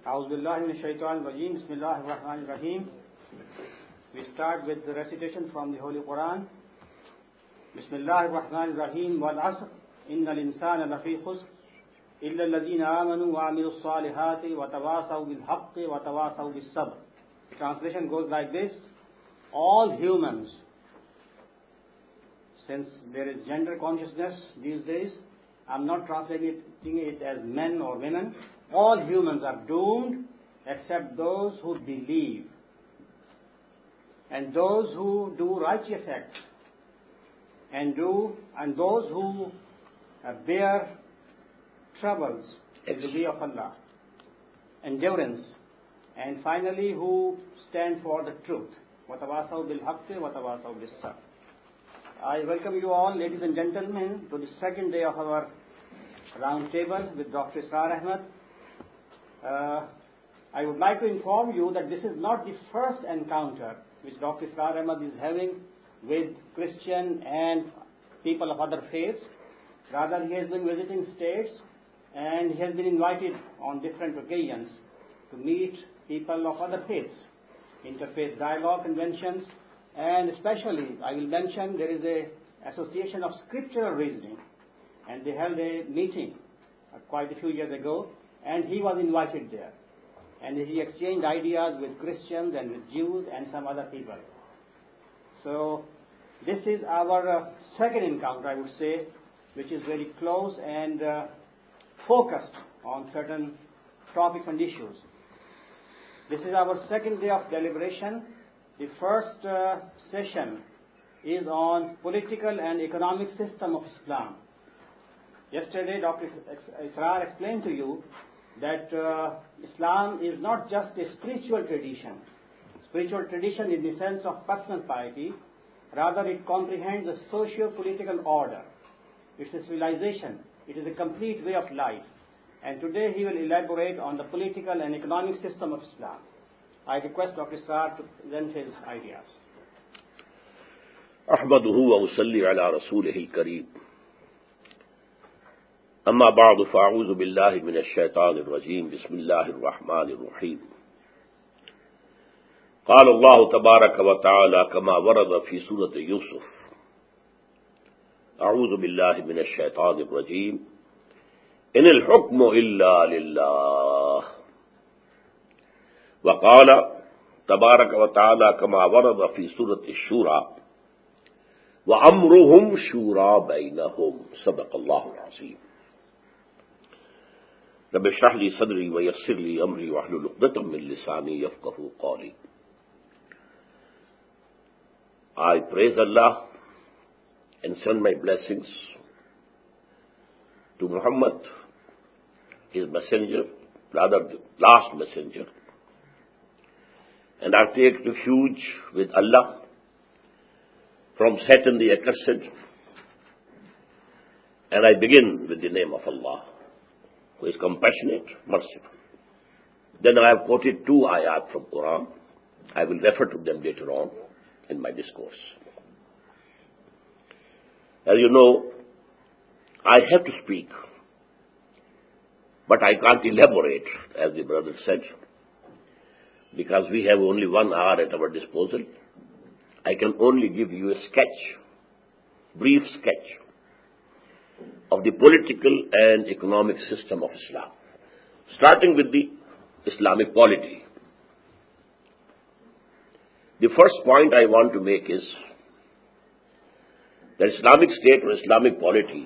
أعوذ بالله من الشيطان الرجيم بسم الله الرحمن الرحيم. We start with the recitation from the Holy Quran. بسم الله الرحمن الرحيم والعصر إن الإنسان لفي خسر إلا الذين آمنوا وعملوا الصالحات وتواصوا بالحق وتواصوا بالصبر. The translation goes like this: all humans, since there is gender consciousness these days, I'm not translating it as men or women. All humans are doomed except those who believe and those who do righteous acts and those who bear troubles in the way of Allah, endurance, and finally who stand for the truth. وَتَوَاصَوْا بِالْحَقِّ وَتَوَاصَوْا بِالصَّبْرِ. I welcome you all, ladies and gentlemen, to the second day of our round table with Dr. Israr Ahmed. I would like to inform you that this is not the first encounter which Dr. Israr Ahmed is having with Christian and people of other faiths. Rather, he has been visiting states and he has been invited on different occasions to meet people of other faiths, interfaith dialogue conventions, and especially I will mention there is a association of scriptural reasoning, and they held a meeting quite a few years ago, and he was invited there, and he exchanged ideas with Christians and with Jews and some other people. So this is our second encounter, I would say, which is very close and focused on certain topics and issues. This is our second day of deliberation. The first session is on political and economic system of Islam. Yesterday, Dr. Israr explained to you that Islam is not just a spiritual tradition. Spiritual tradition in the sense of personal piety. Rather, it comprehends a socio-political order. It's a civilization. It is a complete way of life. And today he will elaborate on the political and economic system of Islam. I request Dr. Israr to present his ideas. أحمده وأصلي على رسوله الكريم أما بعد فأعوذ بالله من الشيطان الرجيم بسم الله الرحمن الرحيم قال الله تبارك وتعالى كما ورد في سورة يوسف أعوذ بالله من الشيطان الرجيم إن الحكم إلا لله وقال تبارك وتعالى كما ورد في سورة الشورى وأمرهم شورى بينهم صدق الله العظيم رب اشرح لي صدري ويسر لي أمري واحلل عقدة من لساني يفقهوا قولي. I praise Allah and send my blessings to Muhammad, his messenger, rather the last messenger. And I take refuge with Allah from Satan the accursed. And I begin with the name of Allah, who is compassionate, merciful. Then I have quoted two ayat from Quran. I will refer to them later on in my discourse. As you know, I have to speak, but I can't elaborate, as the brother said, because we have only 1 hour at our disposal. I can only give you a sketch, brief sketch, of the political and economic system of Islam, starting with the Islamic polity. The first point I want to make is that Islamic state or Islamic polity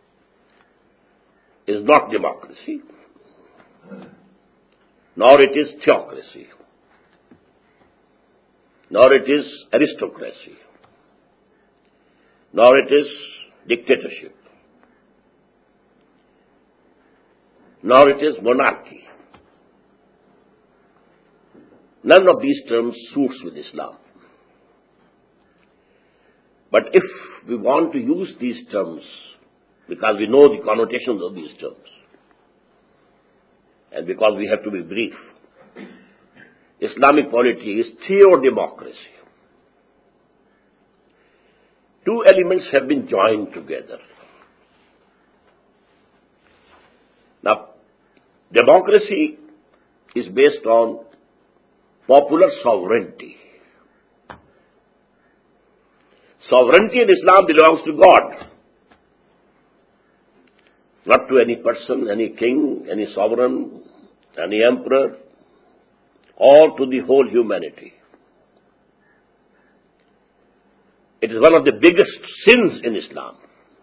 is not democracy, nor it is theocracy, nor it is aristocracy, nor it is dictatorship, nor it is monarchy. None of these terms suits with Islam. But if we want to use these terms, because we know the connotations of these terms, and because we have to be brief, Islamic polity is theo-democracy. Two elements have been joined together. Now, democracy is based on popular sovereignty. Sovereignty in Islam belongs to God, not to any person, any king, any sovereign, any emperor, or to the whole humanity. It is one of the biggest sins in Islam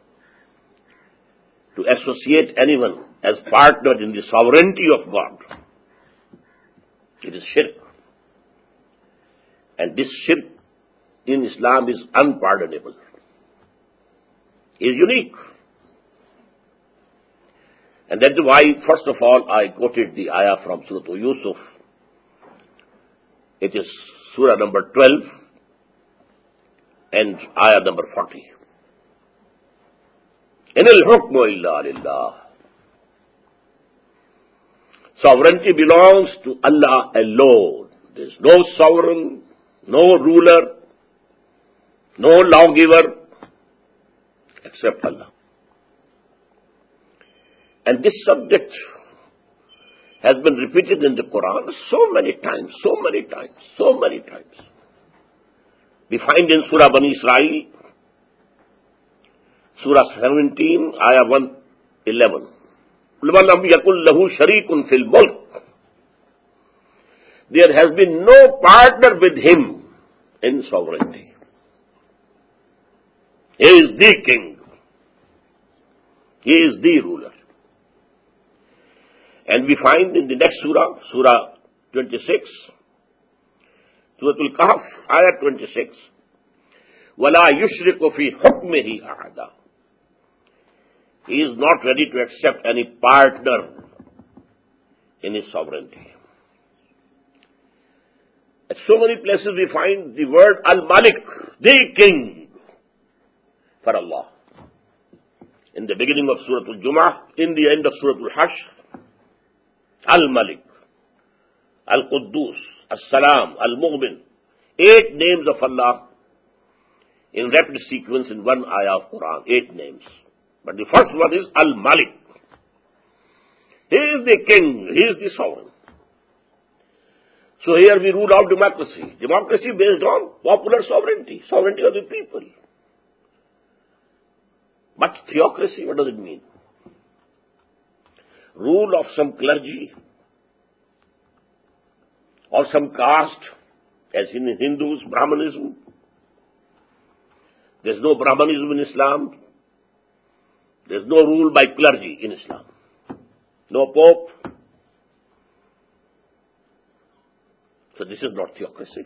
to associate anyone as partner in the sovereignty of God. It is shirk. And this shirk in Islam is unpardonable. It is unique. And that's why, first of all, I quoted the ayah from Surah Yusuf. It is Surah number 12 and ayah number 40. In al-hukmu illa lillah. Sovereignty belongs to Allah alone. There is no sovereign, no ruler, no lawgiver except Allah. And this subject has been repeated in the Quran so many times. We find in Surah Bani Israel, Surah 17, Ayah 111. وَلَمْ يَكُنْ لَهُ شَرِيكٌ فِي الْمُلْكِ. There has been no partner with him in sovereignty. He is the king. He is the ruler. And we find in the next surah, Surah 26, Surah Al-Kahf, Ayah 26, وَلَا يُشْرِكُ فِي حُكْمِهِ أَحَدًا. He is not ready to accept any partner in his sovereignty. At so many places we find the word Al-Malik, the king, for Allah. In the beginning of Surah Al-Jumu'ah, in the end of Surah Al-Hashr, Al-Malik, Al-Quddus, As-Salam, Al-Mu'min. 8 names of Allah in rapid sequence in one ayah of Quran. 8 names. But the first one is Al-Malik. He is the king. He is the sovereign. So here we rule out democracy. Democracy based on popular sovereignty. Sovereignty of the people. But theocracy, what does it mean? Rule of some clergy or some caste, as in Hindus, Brahmanism. There's no Brahmanism in Islam. There's no rule by clergy in Islam. No pope. So this is not theocracy.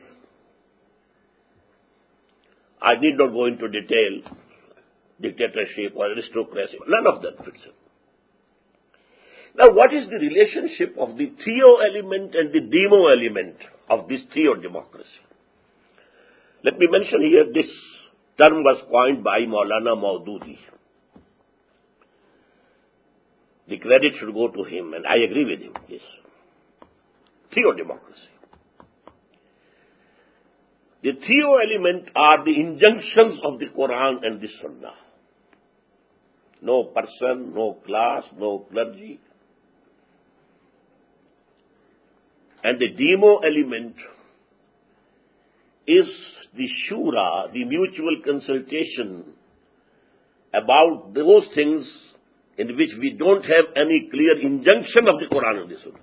I need not go into detail, dictatorship or aristocracy. None of that fits in. Now, what is the relationship of the theo element and the demo element of this theo democracy? Let me mention here, this term was coined by Maulana Maududi. The credit should go to him, and I agree with him, yes. Theo democracy. The theo element are the injunctions of the Quran and the Sunnah. No person, no class, no clergy. And the demo element is the shura, the mutual consultation about those things in which we don't have any clear injunction of the Quran and the Sunnah.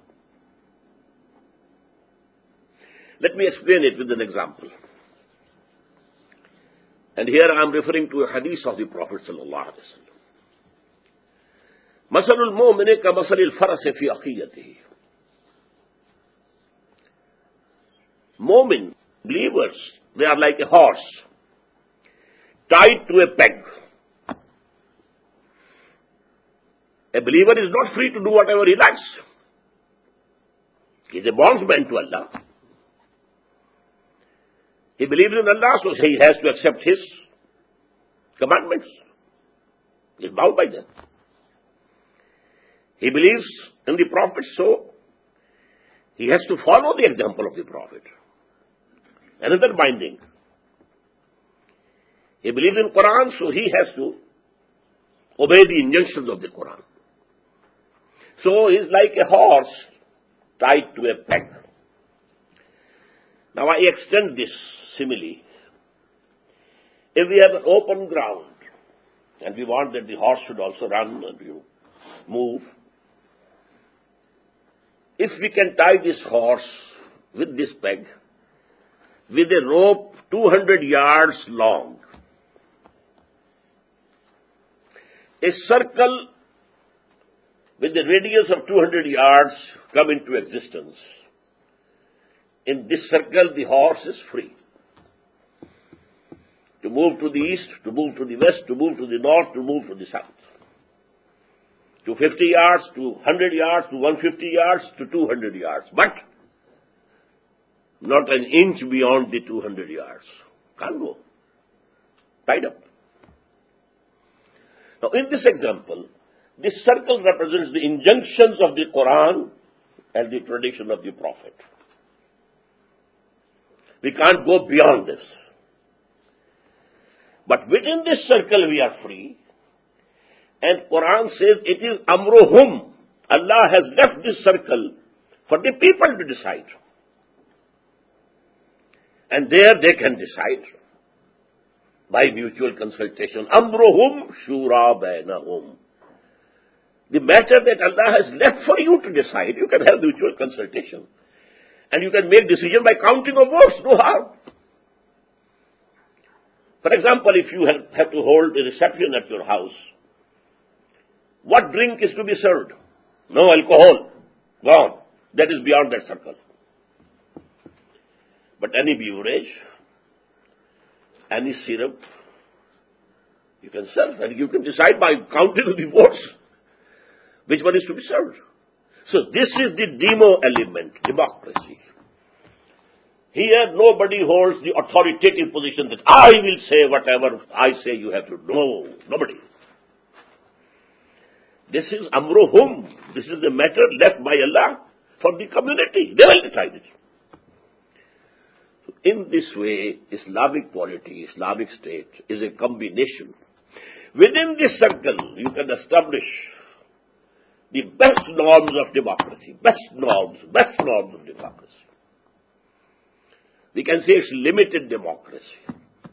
Let me explain it with an example. And here I am referring to a hadith of the Prophet sallallahu alaihi wasallam. Masalul mu'mini ka masalil farasi fi akhiyatihi. Mu'min, believers, they are like a horse tied to a peg. A believer is not free to do whatever he likes. He is a bondsman to Allah. He believes in Allah, so he has to accept His commandments. He is bound by them. He believes in the Prophet, so he has to follow the example of the Prophet. Another binding. He believes in Quran, so he has to obey the injunctions of the Quran. So he is like a horse tied to a peg. Now I extend this simile. If we have an open ground, and we want that the horse should also run and move, if we can tie this horse with this peg, with a rope 200 yards long, a circle with a radius of 200 yards come into existence. In this circle, the horse is free to move to the east, to move to the west, to move to the north, to move to the south. To 50 yards, to 100 yards, to 150 yards, to 200 yards. But not an inch beyond the 200 yards. Can't go. Tied up. Now, in this example, this circle represents the injunctions of the Quran and the tradition of the Prophet. We can't go beyond this. But within this circle we are free. And Quran says it is amruhum. Allah has left this circle for the people to decide. And there they can decide by mutual consultation. Amruhum shura bainahum. The matter that Allah has left for you to decide, you can have mutual consultation. And you can make decision by counting of votes, no harm. For example, if you have to hold a reception at your house, what drink is to be served? No alcohol. Gone. That is beyond that circle. But any beverage, any syrup, you can serve and you can decide by counting of the votes which one is to be served. So this is the demo element, democracy. Here nobody holds the authoritative position that I will say whatever I say you have to do. No, nobody. This is amruhum. This is a matter left by Allah for the community. They will decide it. So in this way, Islamic polity, Islamic state is a combination. Within this circle, you can establish the best norms of democracy. Best norms of democracy. We can say it's limited democracy.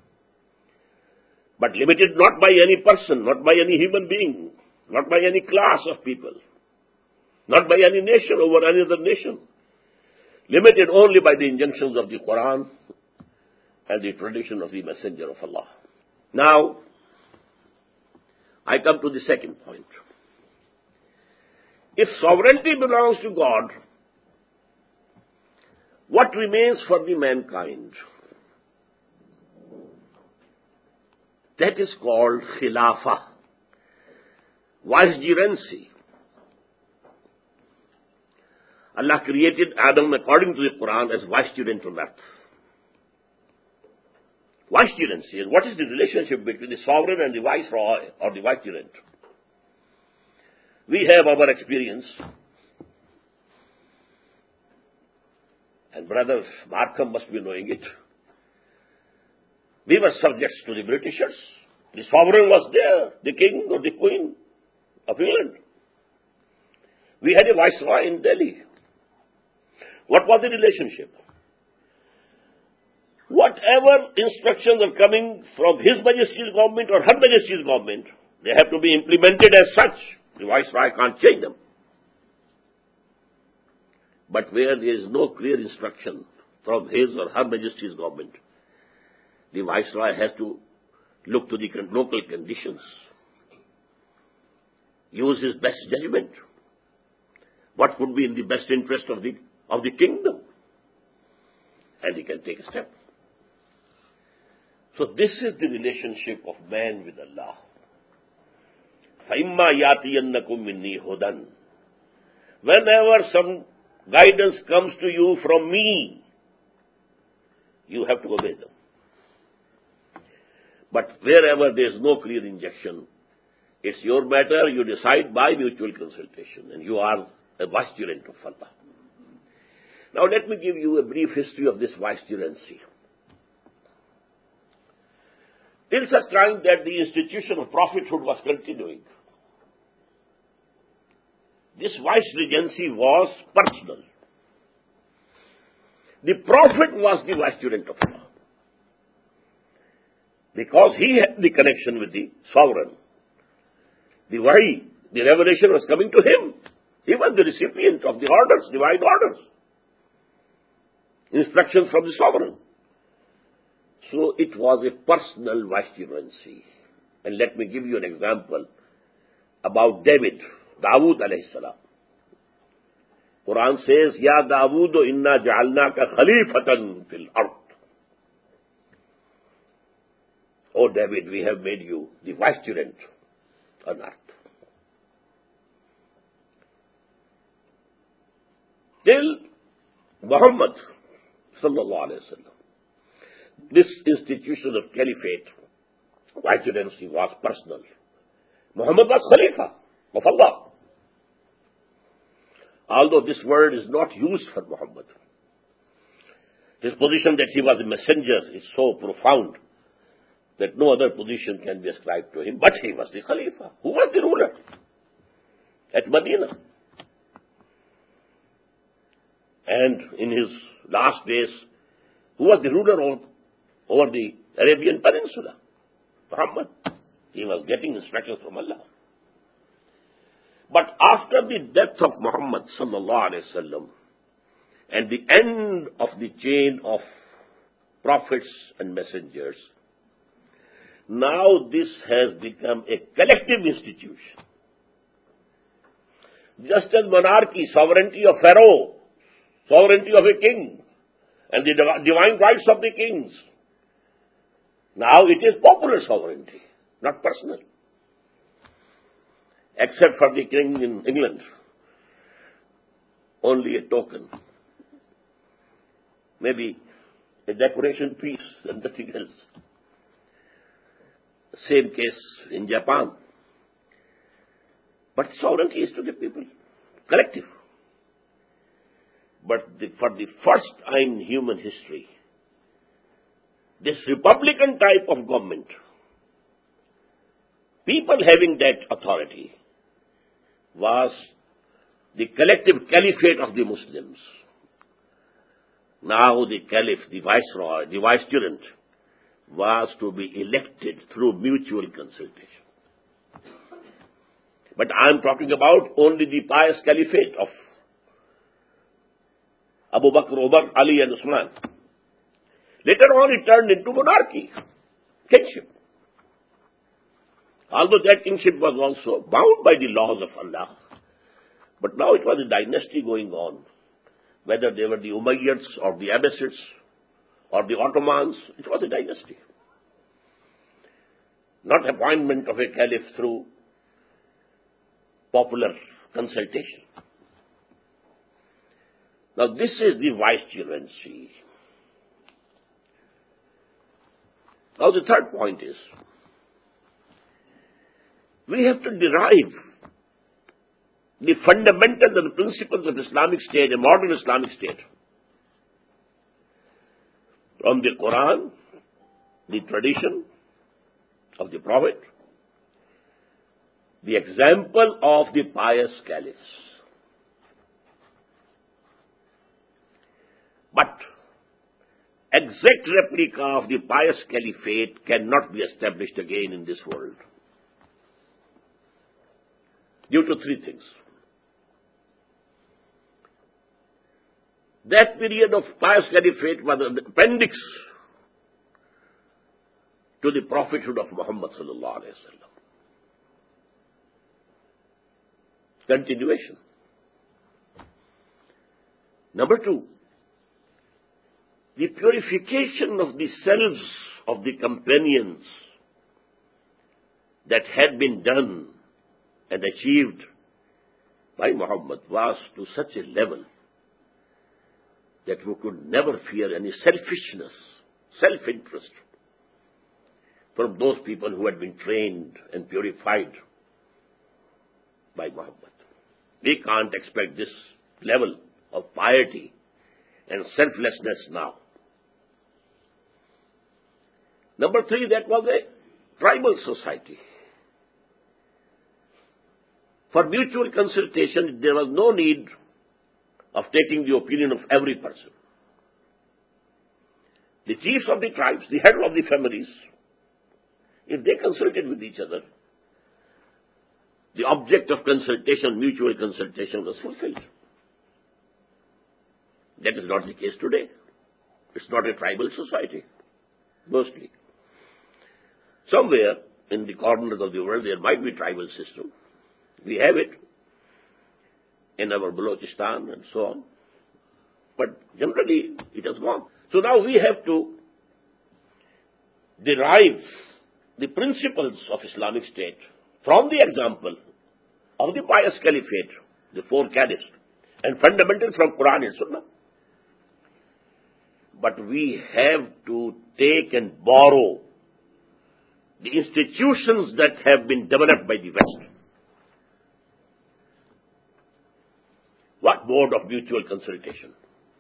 But limited not by any person, not by any human being, not by any class of people, not by any nation over any other nation. Limited only by the injunctions of the Quran and the tradition of the Messenger of Allah. Now, I come to the second point. If sovereignty belongs to God, what remains for the mankind? That is called khilafah, vicegerency. Allah created Adam according to the Quran as vicegerent on earth. Vicegerency. And what is the relationship between the sovereign and the viceroy or the vicegerent? We have our experience. And Brother Markham must be knowing it. We were subjects to the Britishers. The sovereign was there, the king or the queen of England. We had a viceroy in Delhi. What was the relationship? Whatever instructions are coming from His Majesty's government or Her Majesty's government, they have to be implemented as such. The viceroy can't change them. But where there is no clear instruction from His or Her Majesty's government, the viceroy has to look to the local conditions, use his best judgment. What would be in the best interest of the kingdom? And he can take a step. So this is the relationship of man with Allah. فَإِمَّا يَأْتِيَنَّكُم مِّنِّي هُدًى. Whenever some guidance comes to you from me, you have to obey them. But wherever there is no clear injunction, it's your matter, you decide by mutual consultation, and you are a vicegerent of Allah. Now let me give you a brief history of this vicegerency. Till such time that the institution of prophethood was continuing, this vicegerency was personal. The Prophet was the vicegerent of Allah. Because he had the connection with the sovereign. The wahi, the revelation was coming to him. He was the recipient of the orders, divine orders. Instructions from the sovereign. So it was a personal vicegerency. And let me give you an example about David, Dawood alayhi salam. Quran says, Ya Dawood, inna ja'alnaka khalifatan fil ard. O David, we have made you the vicegerent on earth. Till Muhammad sallallahu alayhi wa sallam, this institution of caliphate, vicegerency was personal. Muhammad was Khalifa of Allah. Although this word is not used for Muhammad. His position that he was a messenger is so profound that no other position can be ascribed to him. But he was the Khalifa. Who was the ruler at Medina? And in his last days, who was the ruler over the Arabian Peninsula? Muhammad. He was getting instructions from Allah. But after the death of Muhammad sallallahu alaihi wasallam and the end of the chain of prophets and messengers, now this has become a collective institution. Just as monarchy, sovereignty of Pharaoh, sovereignty of a king, and the divine rights of the kings. Now it is popular sovereignty, not personal. Except for the king in England. Only a token. Maybe a decoration piece and nothing else. Same case in Japan. But sovereignty is to the people, collective. But for the first time in human history, this republican type of government, people having that authority, was the collective caliphate of the Muslims. Now the caliph, the viceroy, the vicegerent, was to be elected through mutual consultation. But I am talking about only the pious caliphate of Abu Bakr, Umar, Ali and Usman. Later on it turned into monarchy, kingship. Although that kingship was also bound by the laws of Allah. But now it was a dynasty going on. Whether they were the Umayyads or the Abbasids or the Ottomans, it was a dynasty. Not appointment of a caliph through popular consultation. Now this is the vicegerency. Now the third point is, we have to derive the fundamentals and the principles of Islamic State, a modern Islamic State, from the Quran, the tradition of the Prophet, the example of the pious caliphs. But exact replica of the pious caliphate cannot be established again in this world. Due to three things. That period of pious caliphate was an appendix to the prophethood of Muhammad sallallahu alaihi wasallam. Continuation. Number two, the purification of the selves of the companions that had been done and achieved by Muhammad was to such a level that we could never fear any selfishness, self-interest from those people who had been trained and purified by Muhammad. We can't expect this level of piety and selflessness now. Number three, that was a tribal society. For mutual consultation, there was no need of taking the opinion of every person. the chiefs of the tribes, the head of the families, if they consulted with each other, the object of consultation, mutual consultation, was fulfilled. That is not the case today. It's not a tribal society, mostly. Somewhere in the corners of the world there might be tribal system. We have it in our Balochistan and so on. But generally it has gone. So now we have to derive the principles of Islamic State from the example of the pious caliphate, the four caliphs, and fundamentals from Quran and Sunnah. But we have to take and borrow the institutions that have been developed by the West. What mode of mutual consultation?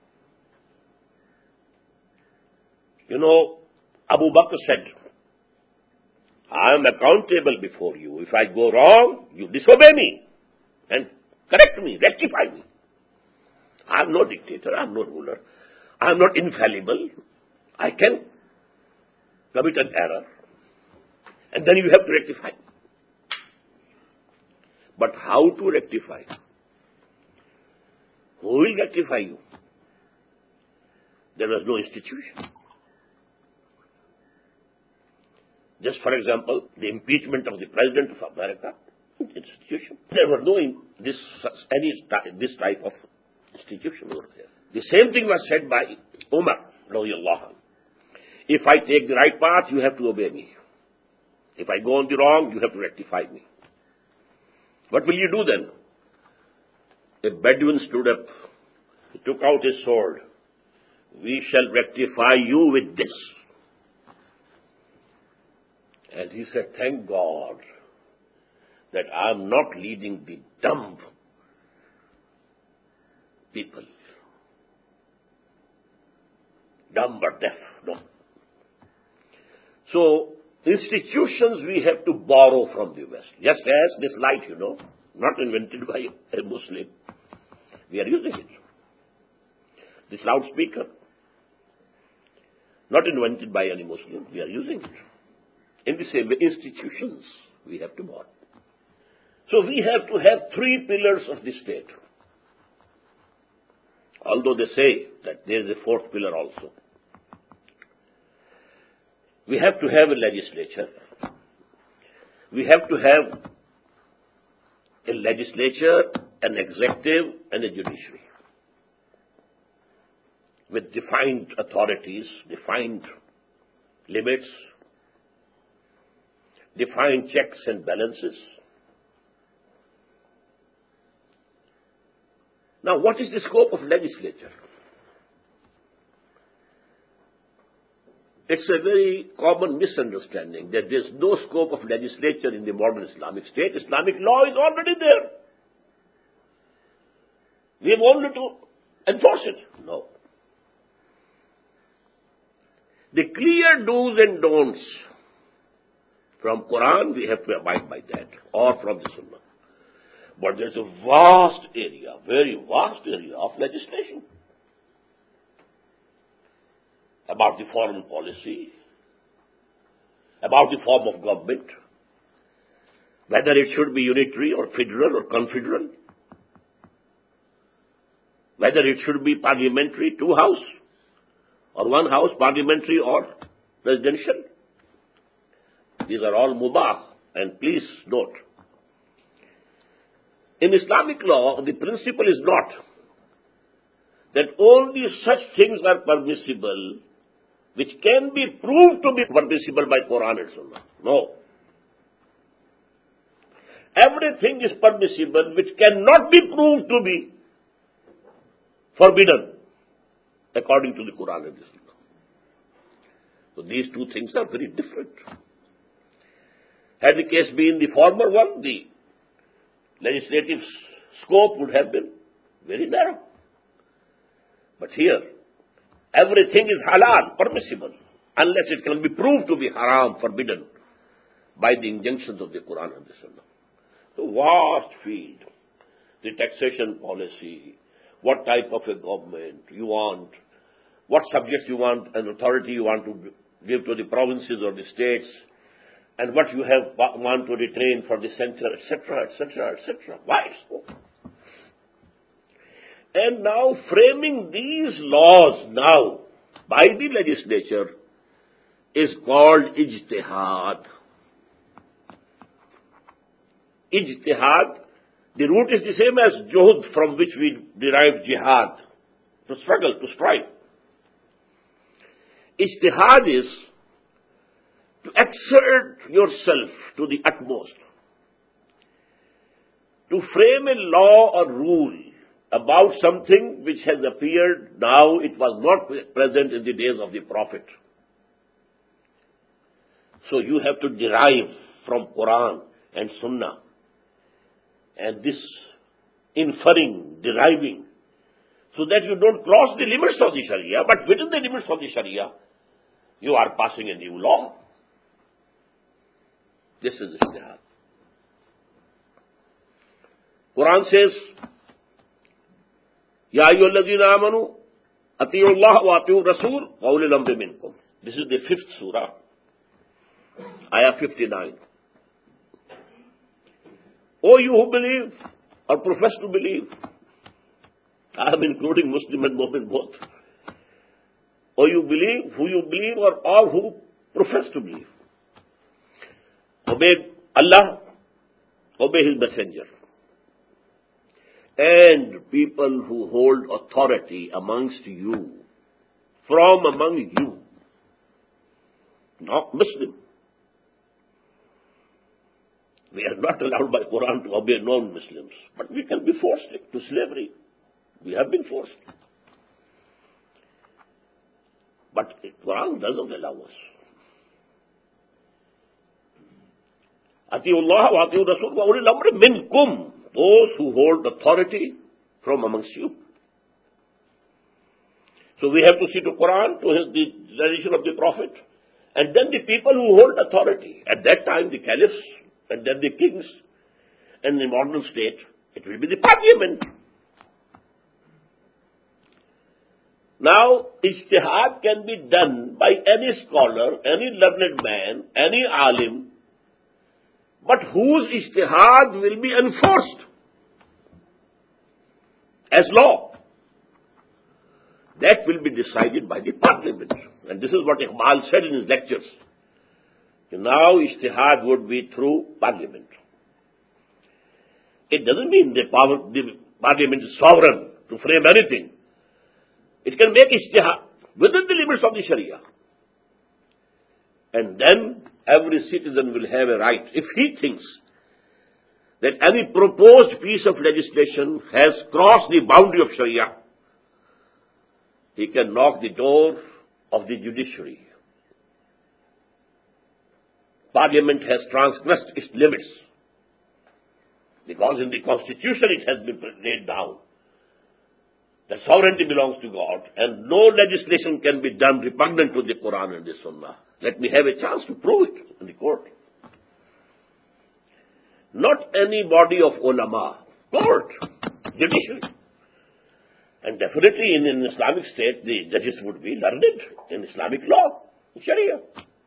You know, Abu Bakr said, I am accountable before you. If I go wrong, you disobey me and correct me, rectify me. I am no dictator, I am no ruler, I am not infallible. I can commit an error and then you have to rectify. But how to rectify? Who will rectify you? There was no institution. Just for example, the impeachment of the President of America, institution. There were no this type of institution over there. The same thing was said by Umar, radiallahu anhu. If I take the right path, you have to obey me. If I go on the wrong, you have to rectify me. What will you do then? A Bedouin stood up. He took out his sword. We shall rectify you with this. And he said, thank God that I am not leading the dumb people. Dumb or deaf, no. So, institutions we have to borrow from the West. Just as this light, not invented by a Muslim. We are using it. This loudspeaker, not invented by any Muslim. We are using it. In the same way, institutions we have to borrow. So we have to have three pillars of the state. Although they say that there is a fourth pillar also. We have to have a legislature. We have to have a legislature, an executive, and a judiciary. With defined authorities, defined limits, defined checks and balances. Now, what is the scope of legislature? It's a very common misunderstanding that there's no scope of legislature in the modern Islamic State. Islamic law is already there. We have only to enforce it. No. The clear do's and don'ts from Quran, we have to abide by that, or from the Sunnah. But there's a vast area, very vast area of legislation about the foreign policy, about the form of government, whether it should be unitary or federal or confederal, whether it should be parliamentary, two house, or one house, parliamentary or presidential. These are all mubah, and please note, in Islamic law, the principle is not that only such things are permissible which can be proved to be permissible by Quran and Sunnah. No. Everything is permissible which cannot be proved to be forbidden according to the Quran and the Sunnah. So these two things are very different. Had the case been the former one, the legislative scope would have been very narrow. But here, everything is halal, permissible, unless it can be proved to be haram, forbidden, by the injunctions of the Quran and the Sunnah. So vast field, the taxation policy, what type of a government you want, what subjects you want and authority you want to give to the provinces or the states, and what you want to retain for the center, etc., etc., etc. Why so? And now framing these laws now by the legislature is called ijtihad. Ijtihad, the root is the same as juhud, from which we derive jihad, to struggle, to strive. Ijtihad is to exert yourself to the utmost, to frame a law or rule about something which has appeared now, it was not present in the days of the Prophet. So you have to derive from Quran and Sunnah, and this inferring, deriving, so that you don't cross the limits of the Sharia, but within the limits of the Sharia, you are passing a new law. This is ijtihad. Quran says, Ya ayyuhalladhina amanu, ati'u Allah wa ati'u Rasul wa ulil amri minkum. This is the 5th surah, ayah 59. O you who believe or profess to believe, I am including Muslim and Mu'min both. O you believe, who you believe, or all who profess to believe. Obey Allah, obey His Messenger. And people who hold authority amongst you, from among you, not Muslim. We are not allowed by Quran to obey non-Muslims, but we can be forced to slavery. We have been forced. But Quran doesn't allow us. Ati'u Allah wa ati'u Rasul wa ulil amri minkum. Those who hold authority from amongst you. So we have to see to Quran, to the tradition of the Prophet, and then the people who hold authority. At that time, the caliphs, and then the kings, and in the modern state, it will be the parliament. Now, ijtihad can be done by any scholar, any learned man, any alim, but whose ijtihad will be enforced as law. That will be decided by the parliament. And this is what Iqbal said in his lectures. Now ijtihad would be through parliament. It doesn't mean the parliament is sovereign to frame anything. It can make ijtihad within the limits of the Sharia. And then every citizen will have a right, if he thinks that any proposed piece of legislation has crossed the boundary of Sharia, he can knock the door of the judiciary. Parliament has transgressed its limits, because in the Constitution it has been laid down that sovereignty belongs to God, and no legislation can be done repugnant to the Quran and the Sunnah. Let me have a chance to prove it in the court. Not any body of ulama, court, judiciary. And definitely in an Islamic state, the judges would be learned in Islamic law, Sharia.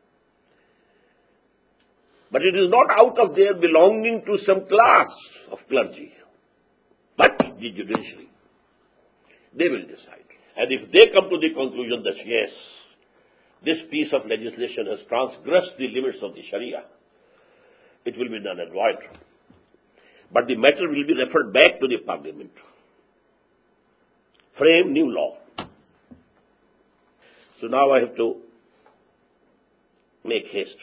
But it is not out of their belonging to some class of clergy, but the judiciary. They will decide. And if they come to the conclusion that yes, this piece of legislation has transgressed the limits of the Sharia, it will be null and void. But the matter will be referred back to the parliament. Frame new law. So now I have to make haste.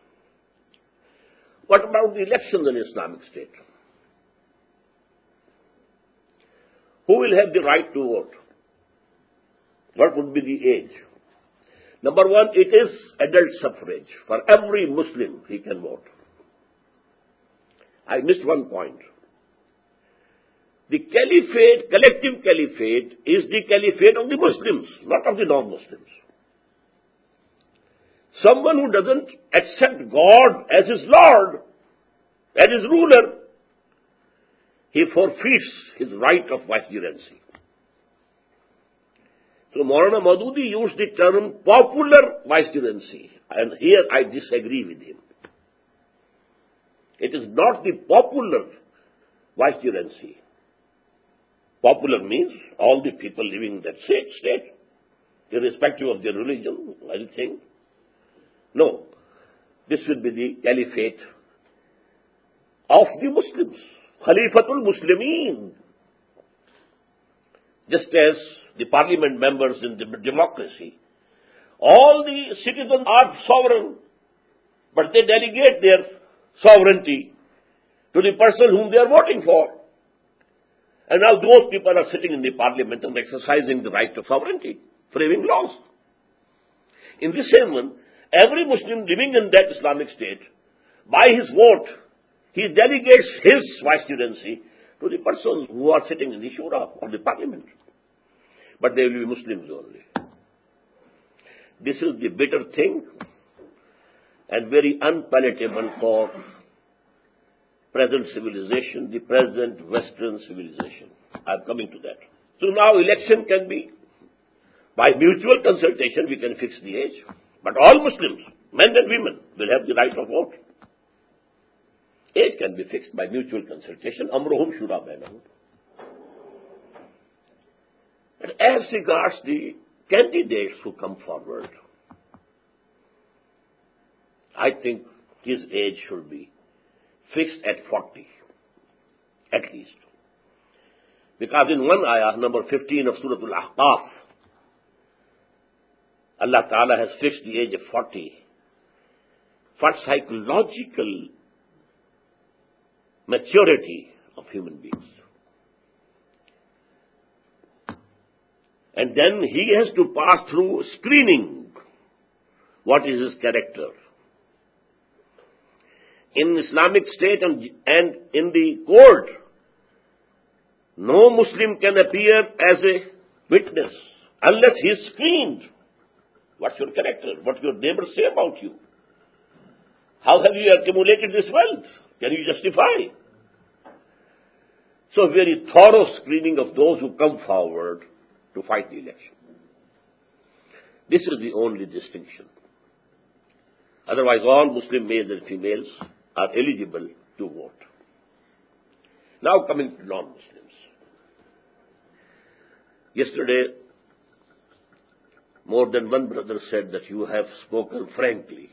What about the elections in Islamic State? Who will have the right to vote? What would be the age? Number one, it is adult suffrage. For every Muslim, he can vote. I missed one point. The caliphate, collective caliphate, is the caliphate of the Muslims, not of the non-Muslims. Someone who doesn't accept God as his Lord, as his ruler, he forfeits his right of vicegerency. So Maulana Maududi used the term popular vicegerency, and here I disagree with him. It is not the popular vicegerency. Popular means all the people living in that state, irrespective of their religion, anything. No, this will be the caliphate of the Muslims, Khalifatul Muslimin. Just as the parliament members in the democracy, all the citizens are sovereign, but they delegate their sovereignty to the person whom they are voting for. And now those people are sitting in the parliament and exercising the right of sovereignty, framing laws. In the same one, every Muslim living in that Islamic state, by his vote, he delegates his vicegerency to the persons who are sitting in the shura or the parliament. But they will be Muslims only. This is the bitter thing and very unpalatable for present civilization, the present Western civilization. I am coming to that. So now election can be, by mutual consultation we can fix the age, but all Muslims, men and women, will have the right of vote. Age can be fixed by mutual consultation. Amruhum shura bainahum. But as regards the candidates who come forward, I think his age should be fixed at 40, at least. Because in one ayah, number 15 of Surah Al-Ahqaf, Allah Ta'ala has fixed the age of 40 for psychological maturity of human beings. And then he has to pass through screening. What is his character? In Islamic State and in the court, no Muslim can appear as a witness unless he is screened. What's your character? What your neighbors say about you? How have you accumulated this wealth? Can you justify? So very thorough screening of those who come forward to fight the election. This is the only distinction. Otherwise, all Muslim males and females are eligible to vote. Now coming to non-Muslims. Yesterday, more than one brother said that you have spoken frankly.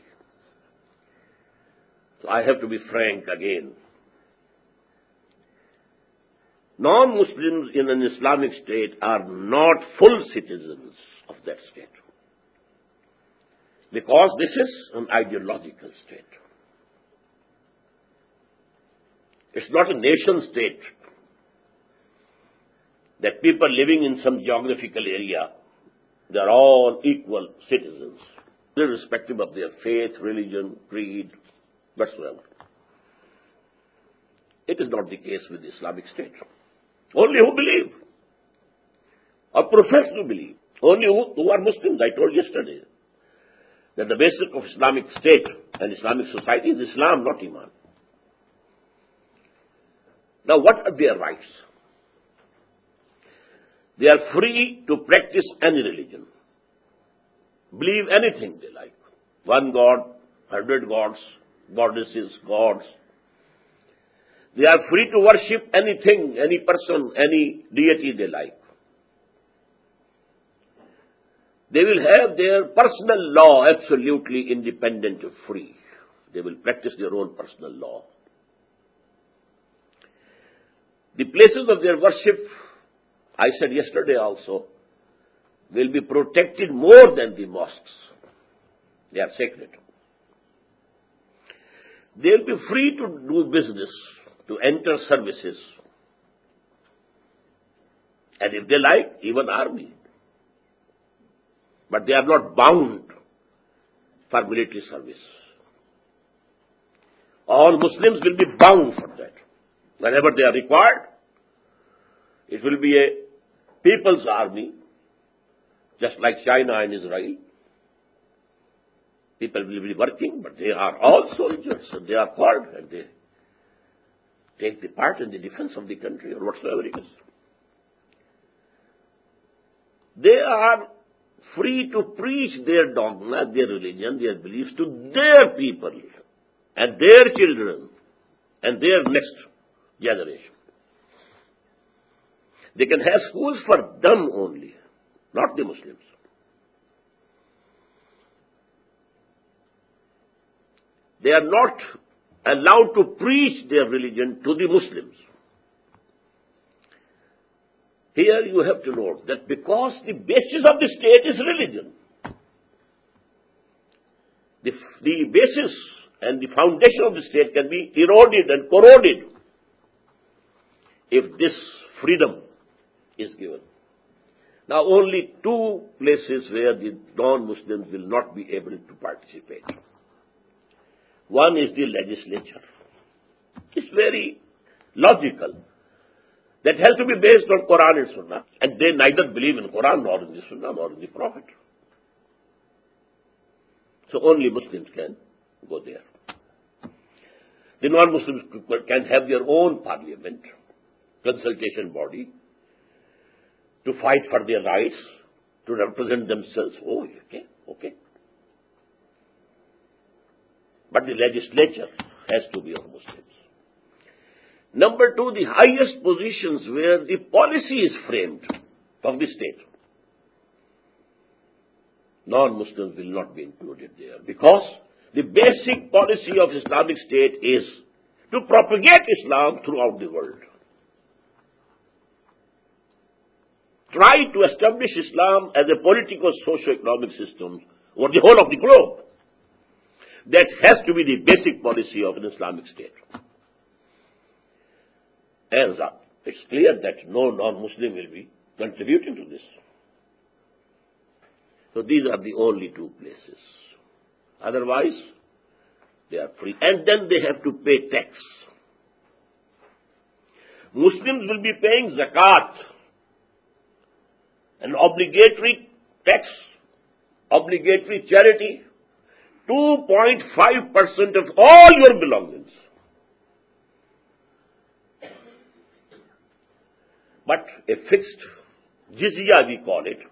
So I have to be frank again. Non-Muslims in an Islamic state are not full citizens of that state. Because this is an ideological state. It's not a nation state that people living in some geographical area, they are all equal citizens, irrespective of their faith, religion, creed, whatsoever. It is not the case with the Islamic State. Only who believe or profess to believe, only who are Muslims. I told yesterday that the basic of Islamic State and Islamic society is Islam, not Iman. Now what are their rights? They are free to practice any religion, believe anything they like. One God, 100 gods, goddesses, gods. They are free to worship anything, any person, any deity they like. They will have their personal law absolutely independent and free. They will practice their own personal law. The places of their worship, I said yesterday also, will be protected more than the mosques. They are sacred. They will be free to do business, to enter services. And if they like, even army. But they are not bound for military service. All Muslims will be bound for that. Whenever they are required, it will be a people's army, just like China and Israel. People will be working, but they are all soldiers, and they are called, and they take the part in the defense of the country or whatsoever it is. They are free to preach their dogma, their religion, their beliefs to their people and their children and their next generation. They can have schools for them only, not the Muslims. They are not allowed to preach their religion to the Muslims. Here you have to note that because the basis of the state is religion, the basis and the foundation of the state can be eroded and corroded if this freedom is given. Now only two places where the non-Muslims will not be able to participate. One is the legislature. It's very logical. That has to be based on Quran and Sunnah. And they neither believe in Quran nor in the Sunnah nor in the Prophet. So only Muslims can go there. The non-Muslims can have their own parliament, consultation body, to fight for their rights, to represent themselves. Oh, okay. But the legislature has to be of Muslims. Number two, the highest positions where the policy is framed of the state. Non-Muslims will not be included there because the basic policy of Islamic State is to propagate Islam throughout the world. Try to establish Islam as a political, socio-economic system over the whole of the globe. That has to be the basic policy of an Islamic State. And it's clear that no non-Muslim will be contributing to this. So these are the only two places. Otherwise, they are free. And then they have to pay tax. Muslims will be paying zakat, an obligatory tax, obligatory charity, 2.5% of all your belongings. But a fixed jizya, we call it,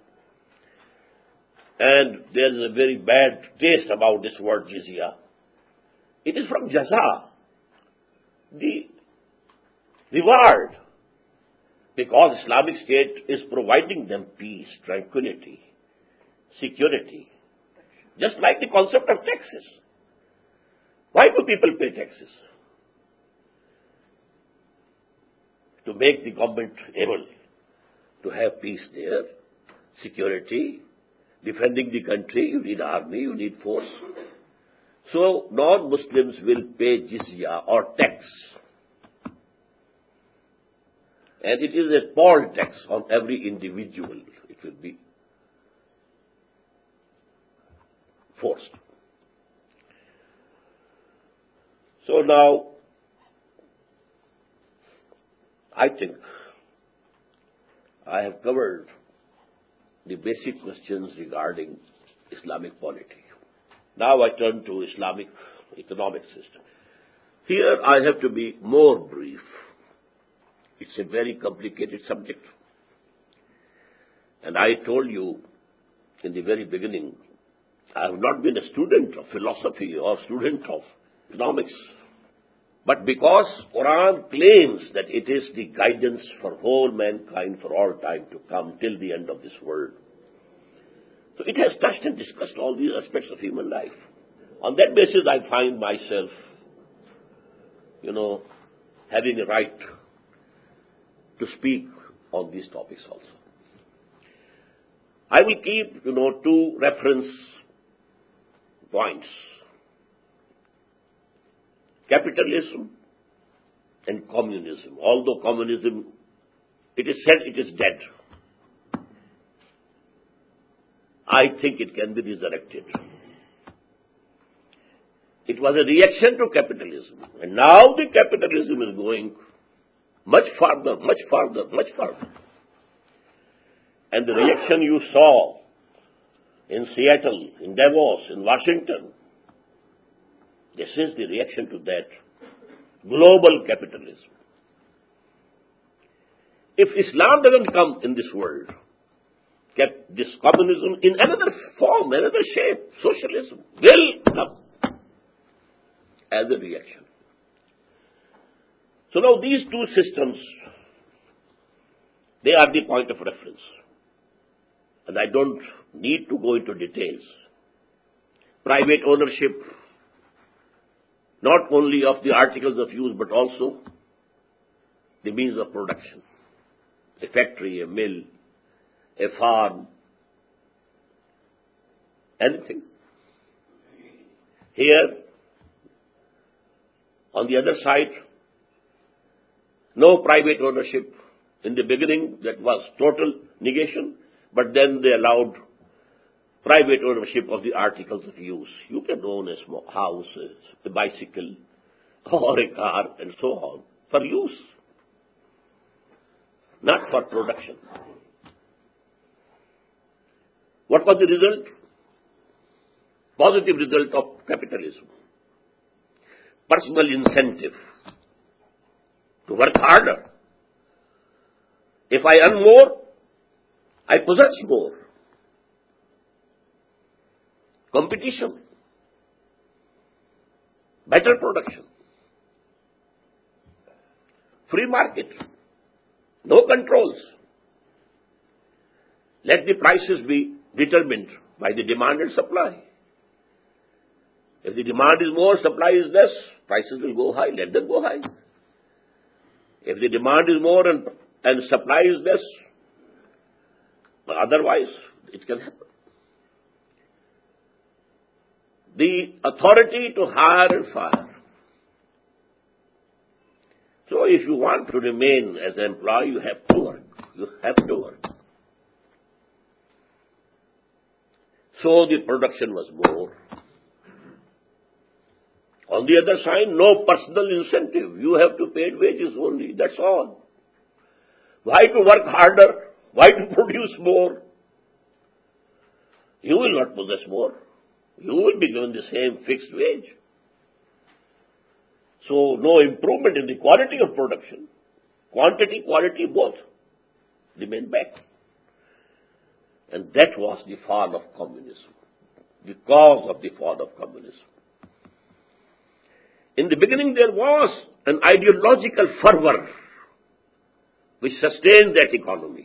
and there is a very bad taste about this word jizya. It is from jaza, the reward, because Islamic State is providing them peace, tranquility, security, just like the concept of taxes. Why do people pay taxes? To make the government able to have peace there, security, defending the country, you need army, you need force. So non-Muslims will pay jizya or tax. And it is a poll tax on every individual. It will be forced. So now, I think I have covered the basic questions regarding Islamic polity. Now I turn to Islamic economic system. Here I have to be more brief. It's a very complicated subject. And I told you in the very beginning, I have not been a student of philosophy or student of economics. But because Quran claims that it is the guidance for whole mankind for all time to come till the end of this world. So it has touched and discussed all these aspects of human life. On that basis, I find myself, having a right to speak on these topics also. I will keep, two reference points. Capitalism and communism. Although communism, it is said it is dead. I think it can be resurrected. It was a reaction to capitalism. And now the capitalism is going much farther. And the reaction you saw in Seattle, in Davos, in Washington, this is the reaction to that global capitalism. If Islam doesn't come in this world, kept this communism in another form, another shape. Socialism will come as a reaction. So now these two systems, they are the point of reference. And I don't need to go into details. Private ownership, not only of the articles of use, but also the means of production. A factory, a mill, a farm, anything. Here, on the other side, no private ownership. In the beginning, that was total negation, but then they allowed private ownership of the articles of use. You can own a small house, a bicycle, or a car, and so on, for use, not for production. What was the result? Positive result of capitalism. Personal incentive to work harder. If I earn more, I possess more. Competition. Better production. Free market. No controls. Let the prices be determined by the demand and supply. If the demand is more, supply is less, prices will go high. Let them go high. If the demand is more and supply is less, otherwise it can happen. The authority to hire and fire. So if you want to remain as an employee, you have to work. You have to work. So the production was more. On the other side, no personal incentive. You have to pay wages only. That's all. Why to work harder? Why to produce more? You will not possess more. You will be given the same fixed wage. So no improvement in the quality of production. Quantity, quality, both remain back. And that was the fall of communism. The cause of the fall of communism. In the beginning there was an ideological fervor which sustained that economy.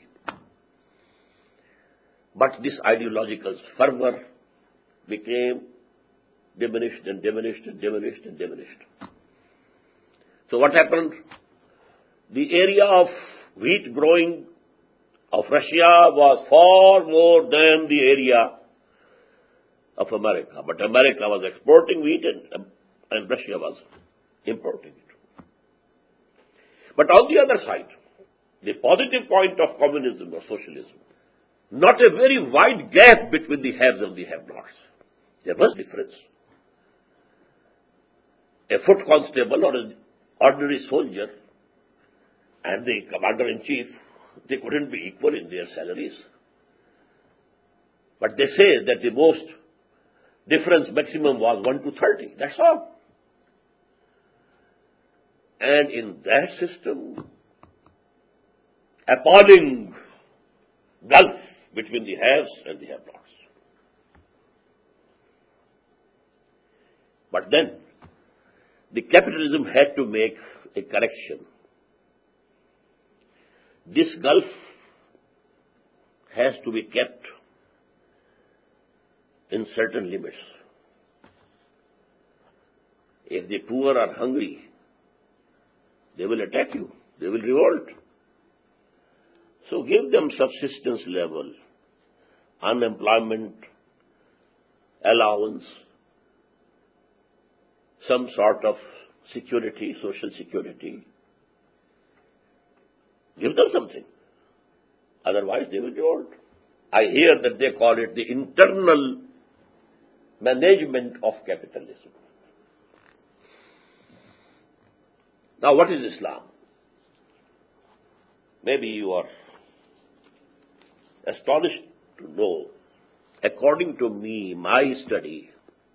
But this ideological fervor became diminished and diminished and diminished and diminished. So what happened? The area of wheat growing of Russia was far more than the area of America. But America was exporting wheat and Russia was importing it. But on the other side, the positive point of communism or socialism, not a very wide gap between the haves and the have-nots. There was difference. A foot constable or an ordinary soldier and the commander-in-chief, they couldn't be equal in their salaries. But they say that the most difference maximum was 1 to 30. That's all. And in that system, appalling gulf between the haves and the have-nots. But then, the capitalism had to make a correction. This gulf has to be kept in certain limits. If the poor are hungry, they will attack you. They will revolt. So give them subsistence level, unemployment, allowance, some sort of security, social security. Give them something. Otherwise they will revolt. I hear that they call it the internal management of capitalism. Now what is Islam? Maybe you are astonished to know. According to me, my study,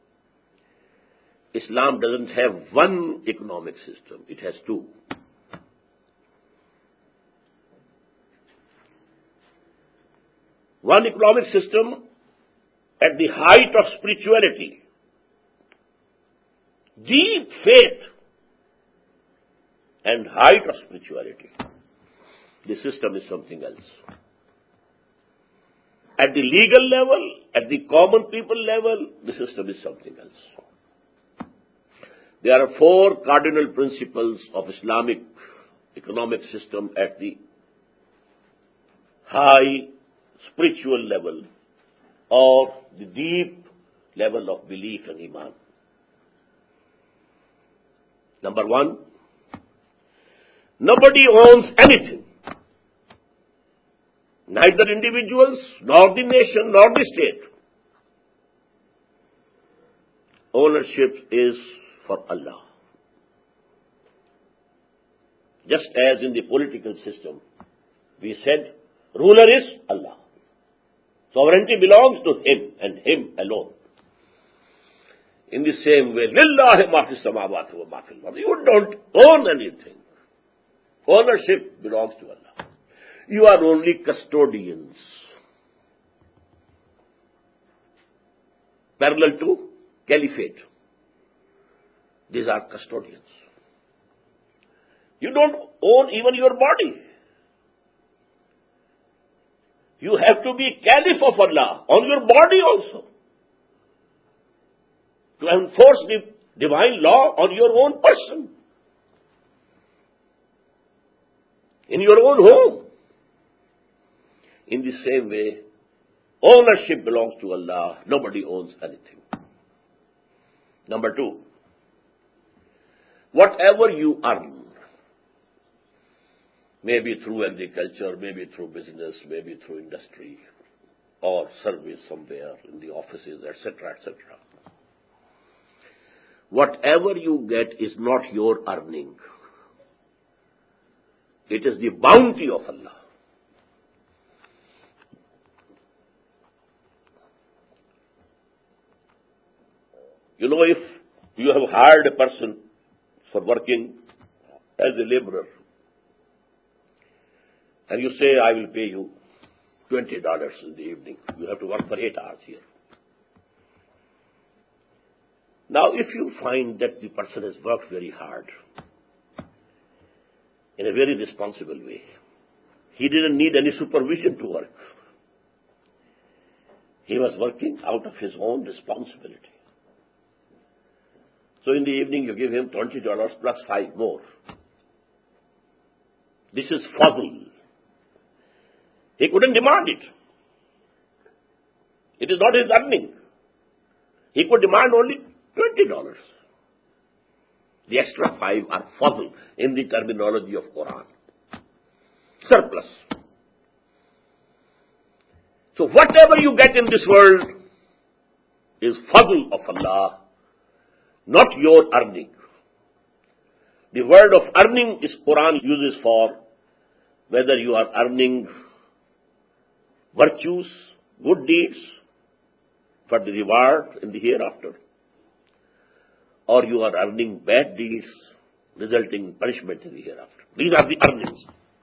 Islam doesn't have one economic system. It has two. one economic system at the height of spirituality, deep faith, and height of spirituality. The system is something else. At the legal level, at the common people level, the system is something else. There are 4 cardinal principles of Islamic economic system at the high spiritual level or the deep level of belief and iman. Number 1, nobody owns anything. Neither individuals, nor the nation, nor the state. Ownership is for Allah. Just as in the political system, we said, ruler is Allah. Sovereignty belongs to Him and Him alone. In the same way, Lillahi ma fis samawati wa ma fil ard. You don't own anything. Ownership belongs to Allah. You are only custodians. Parallel to caliphate. These are custodians. You don't own even your body. You have to be caliph of Allah on your body also, to enforce the divine law on your own person, in your own home. In the same way, ownership belongs to Allah. Nobody owns anything. Number 2, whatever you earn, maybe through agriculture, maybe through business, maybe through industry, or service somewhere in the offices, etc., etc. Whatever you get is not your earning. It is the bounty of Allah. You know, if you have hired a person for working as a laborer, and you say, I will pay you $20 in the evening. You have to work for 8 hours here. Now, if you find that the person has worked very hard, in a very responsible way, he didn't need any supervision to work. He was working out of his own responsibility. So in the evening, you give him $20 plus 5 more. This is fadl. He couldn't demand it. It is not his earning. He could demand only $20. The extra 5 are fadl in the terminology of Quran. Surplus. So whatever you get in this world is fadl of Allah, not your earning. The word of earning is Quran uses for whether you are earning virtues, good deeds for the reward in the hereafter, or you are earning bad deeds resulting in punishment in the hereafter. These are the earnings.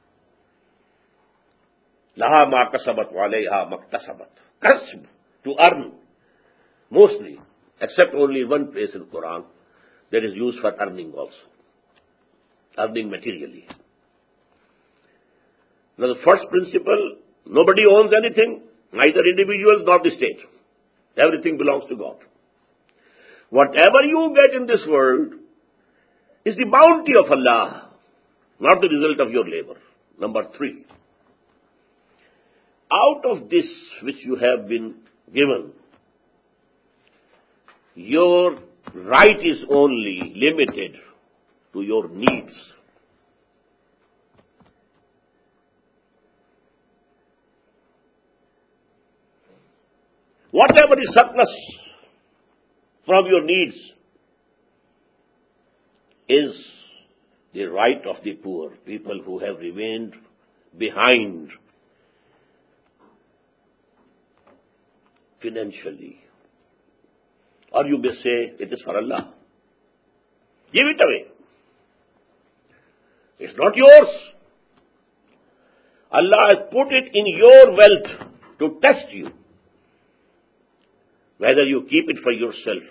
Laha ma kasabat wa alayha maktasabat. Kasb, to earn, mostly, except only one place in Quran that is used for earning also. Earning materially. Now the first principle, nobody owns anything, neither individuals nor the state. Everything belongs to God. Whatever you get in this world is the bounty of Allah, not the result of your labor. Number 3, out of this which you have been given, your right is only limited to your needs. Whatever is surplus from your needs is the right of the poor, people who have remained behind financially. Or you may say, it is for Allah. Give it away. It's not yours. Allah has put it in your wealth to test you, whether you keep it for yourself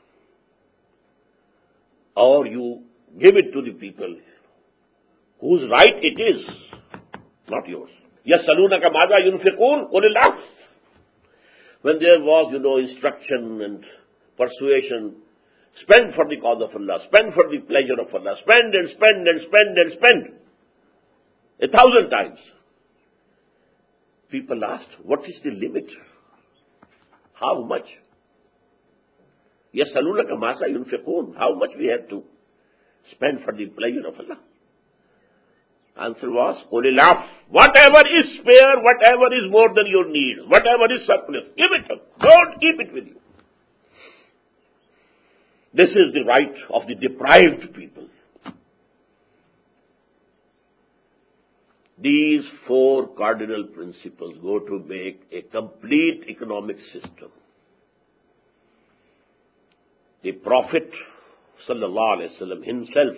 or you give it to the people whose right it is, not yours. يَسْأَلُونَكَ مَاذَا يُنْفِقُونَ قُلِ اللَّهُ. When there was, instruction and persuasion, spend for the cause of Allah, spend for the pleasure of Allah, spend and spend and spend and spend 1,000 times. People asked, what is the limit? How much? يَسْأَلُونَكَ مَاذَا يُنْفِقُونَ. How much we have to spend for the pleasure of Allah? Answer was, قُلِ اللَّهُ. Whatever is spare, whatever is more than your need, whatever is surplus, give it up. Don't keep it with you. This is the right of the deprived people. These 4 cardinal principles go to make a complete economic system. The Prophet ﷺ himself,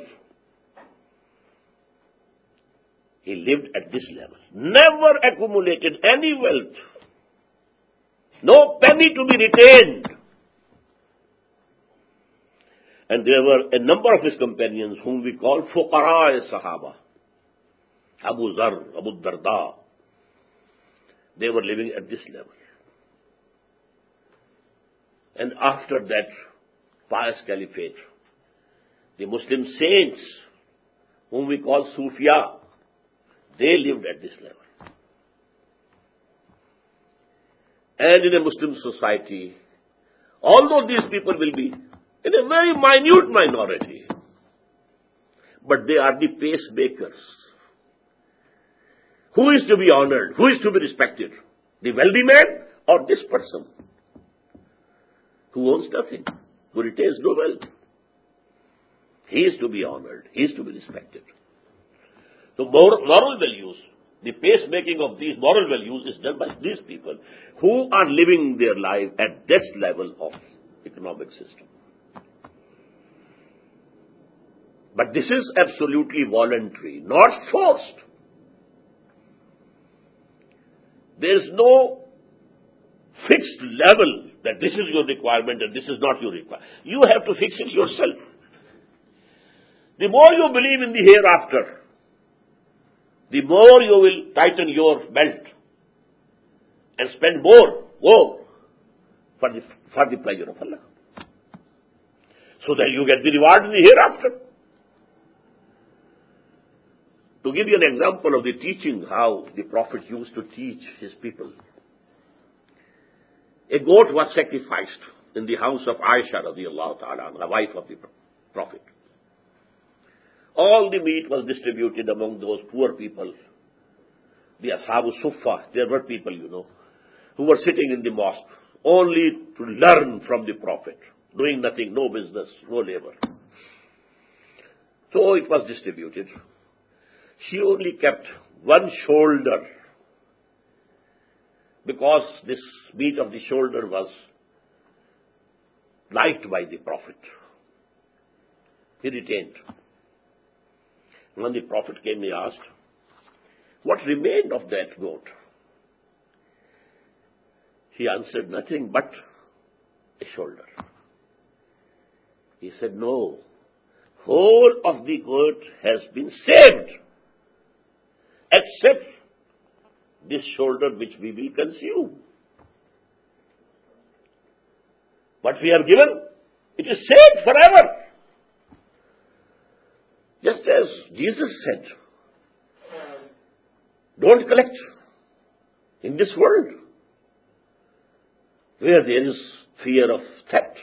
he lived at this level. Never accumulated any wealth. No penny to be retained. And there were a number of his companions whom we call Fuqara-e-Sahaba. Abu Zar, Abu Darda. They were living at this level. And after that pious caliphate, the Muslim saints, whom we call Sufiya, they lived at this level. And in a Muslim society, although these people will be in a very minute minority, but they are the pacemakers. Who is to be honored? Who is to be respected? The wealthy man or this person who owns nothing, who retains no wealth? He is to be honored. He is to be respected. So moral values, the pacemaking of these moral values is done by these people who are living their life at this level of economic system. But this is absolutely voluntary, not forced. There is no fixed level that this is your requirement and this is not your requirement. You have to fix it yourself. The more you believe in the hereafter, the more you will tighten your belt and spend more for the pleasure of Allah, so that you get the reward in the hereafter. To give you an example of the teaching, how the Prophet used to teach his people. A goat was sacrificed in the house of Aisha radiallahu ta'ala, the wife of the Prophet. All the meat was distributed among those poor people. The Ashab Suffah, there were people, who were sitting in the mosque only to learn from the Prophet, doing nothing, no business, no labor. So it was distributed. She only kept one shoulder, because this meat of the shoulder was liked by the Prophet. He retained. When the Prophet came, he asked, what remained of that goat? He answered, nothing but a shoulder. He said, no, whole of the goat has been saved, except this shoulder which we will consume. What we have given, it is saved forever. Just as Jesus said, don't collect in this world where there is fear of theft,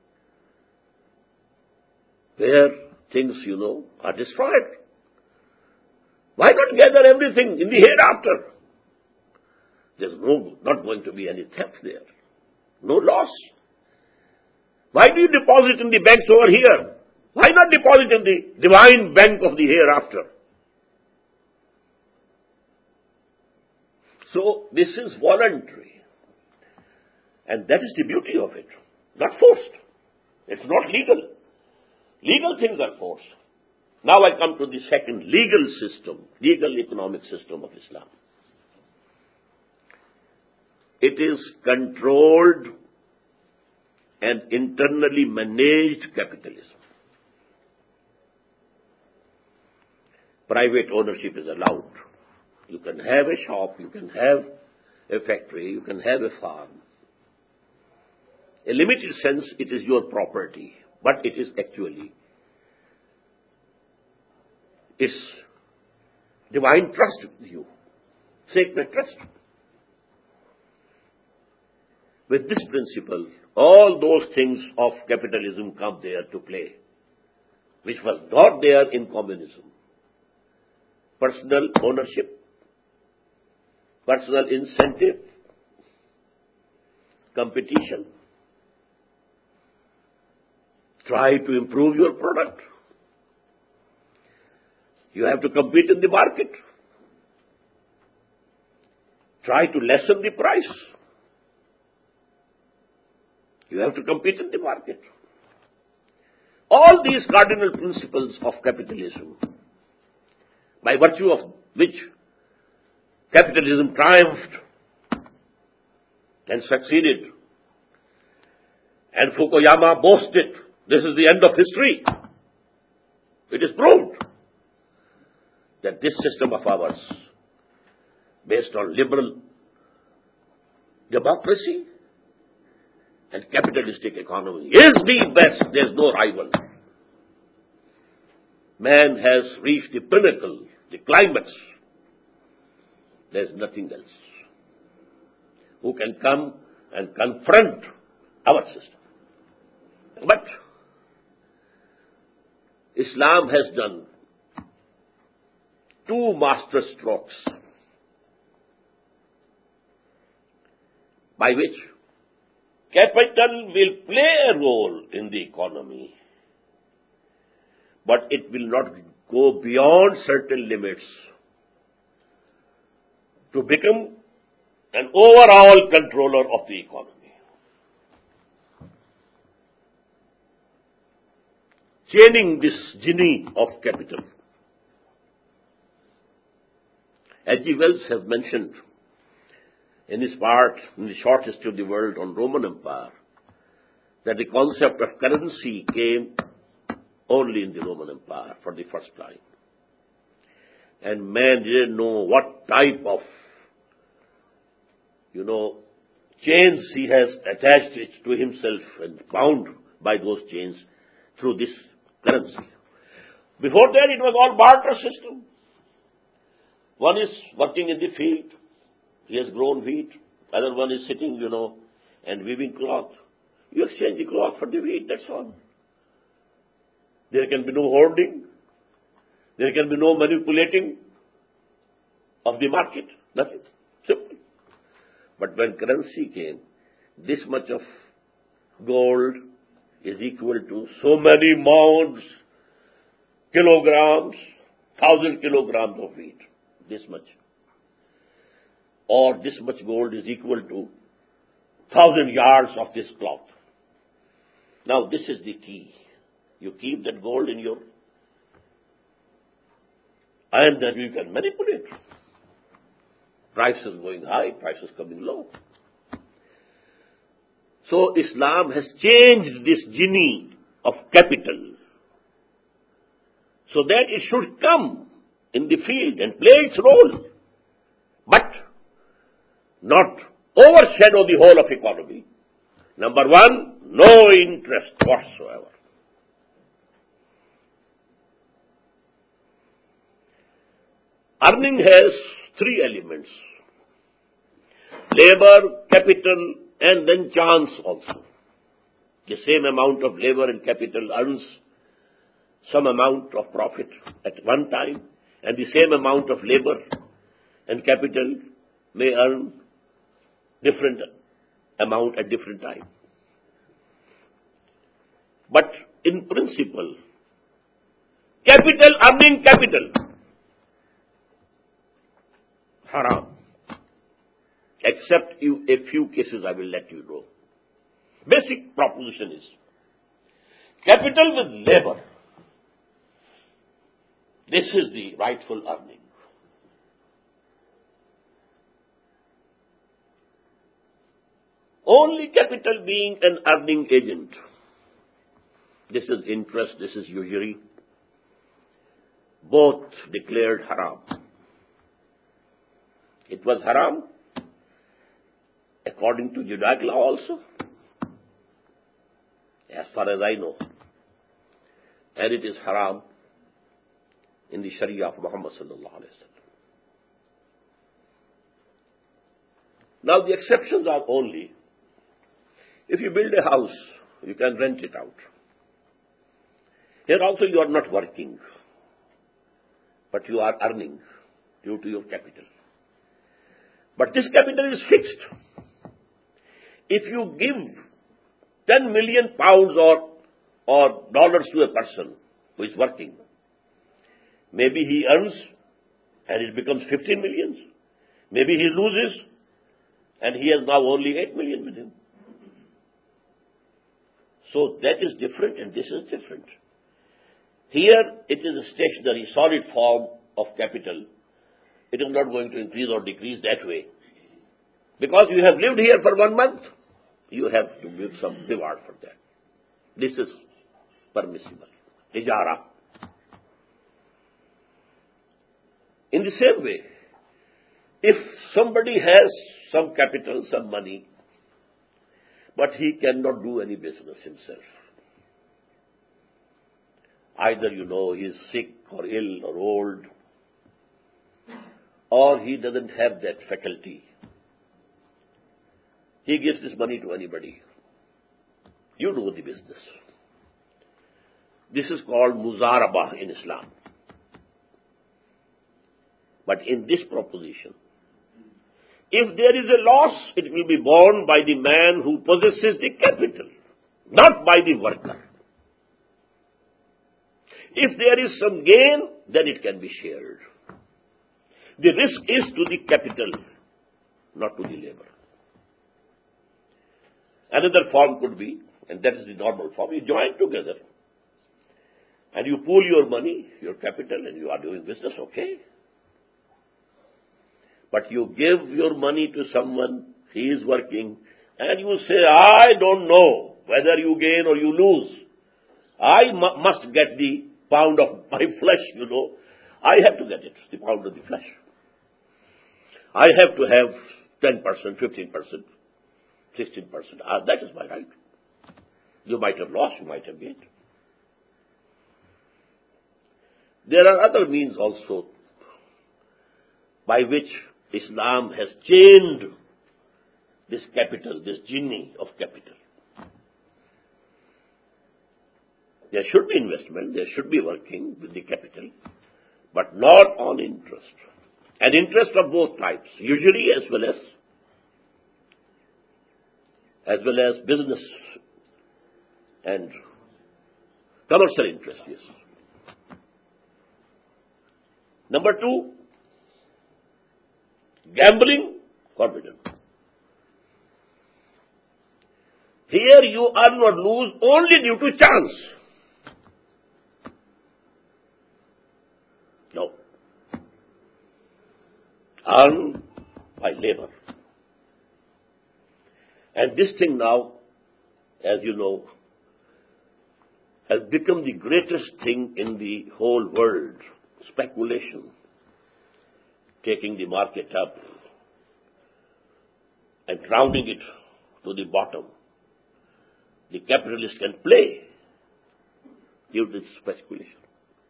where things, are destroyed. Why not gather everything in the hereafter? There's not going to be any theft there. No loss. Why do you deposit in the banks over here? Why not deposit in the divine bank of the hereafter? So this is voluntary. And that is the beauty of it. Not forced. It's not legal. Legal things are forced. Now I come to the second legal system, legal economic system of Islam. It is controlled and internally managed capitalism. Private ownership is allowed. You can have a shop, you can have a factory, you can have a farm. In a limited sense, it is your property, but it is actually its divine trust with you, sacred trust. With this principle, all those things of capitalism come there to play, which was not there in communism. Personal ownership, personal incentive, competition. Try to improve your product. You have to compete in the market. Try to lessen the price. You have to compete in the market. All these cardinal principles of capitalism, by virtue of which capitalism triumphed and succeeded, and Fukuyama boasted, this is the end of history. It is proved that this system of ours, based on liberal democracy and capitalistic economy, is the best. There is no rival. Man has reached the pinnacle, the climax. There is nothing else who can come and confront our system. But Islam has done two master strokes by which capital will play a role in the economy, but it will not go beyond certain limits to become an overall controller of the economy. Chaining this genie of capital. H.G. Wells has mentioned in his part, in the short history of the world on Roman Empire, that the concept of currency came only in the Roman Empire for the first time. And man didn't know what type of, chains he has attached it to himself and bound by those chains through this currency. Before that, it was all barter system. One is working in the field. He has grown wheat. Other one is sitting, and weaving cloth. You exchange the cloth for the wheat, that's all. There can be no hoarding. There can be no manipulating of the market. Nothing. Simple. But when currency came, this much of gold is equal to so many mounds, kilograms, 1,000 kilograms of wheat. This much. Or this much gold is equal to 1,000 yards of this cloth. Now this is the key. You keep that gold in your, and then you can manipulate. Prices going high, prices coming low. So Islam has changed this genie of capital so that it should come in the field and play its role, but not overshadow the whole of economy. Number one, no interest whatsoever. Earning has three elements: labor, capital, and then chance also. The same amount of labor and capital earns some amount of profit at one time, and the same amount of labor and capital may earn different amount at different time. But in principle, capital earning capital, haram. Except a few cases I will let you know. Basic proposition is, capital with labor, this is the rightful earning. Only capital being an earning agent. This is interest, this is usury. Both declared haram. It was haram according to Judaic law also, as far as I know. And it is haram in the Sharia of Muhammad sallallahu alaihi wasallam. Now the exceptions are only if you build a house, you can rent it out. Here also you are not working, but you are earning due to your capital. But this capital is fixed. If you give 10 million pounds or dollars to a person who is working, maybe he earns and it becomes 15 millions. Maybe he loses and he has now only 8 million with him. So that is different and this is different. Here it is a stationary, solid form of capital. It is not going to increase or decrease that way. Because you have lived here for 1 month, you have to give some reward for that. This is permissible. Ijara. In the same way, if somebody has some capital, some money, but he cannot do any business himself, either he is sick or ill or old, or he doesn't have that faculty, he gives this money to anybody. You do the business. This is called muzarabah in Islam. But in this proposition, if there is a loss, it will be borne by the man who possesses the capital, not by the worker. If there is some gain, then it can be shared. The risk is to the capital, not to the labor. Another form could be, and that is the normal form, you join together and you pool your money, your capital, and you are doing business, okay. But you give your money to someone, he is working, and you say, I don't know whether you gain or you lose. I must get the pound of my flesh, I have to get it, the pound of the flesh. I have to have 10%, 15%, 16%. That is my right. You might have lost, you might have gained. There are other means also by which Islam has chained this capital, this genie of capital. There should be investment, there should be working with the capital, but not on interest. And interest of both types, usually as well as business and commercial interest, yes. Number 2, gambling, forbidden. Here you earn or lose only due to chance. No. Earn by labor. And this thing now, as you know, has become the greatest thing in the whole world. Speculation. Taking the market up and rounding it to the bottom. The capitalist can play due to this speculation.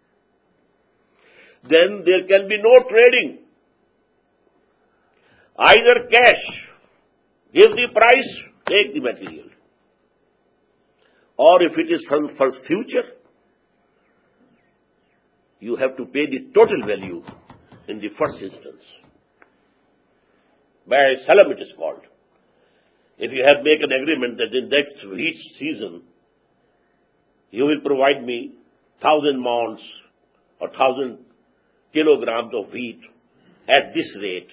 Then there can be no trading. Either cash, give the price, take the material. Or if it is for future, you have to pay the total value in the first instance. By salam it is called. If you have make an agreement that in that wheat season, you will provide me 1,000 maunds or 1,000 kilograms of wheat at this rate.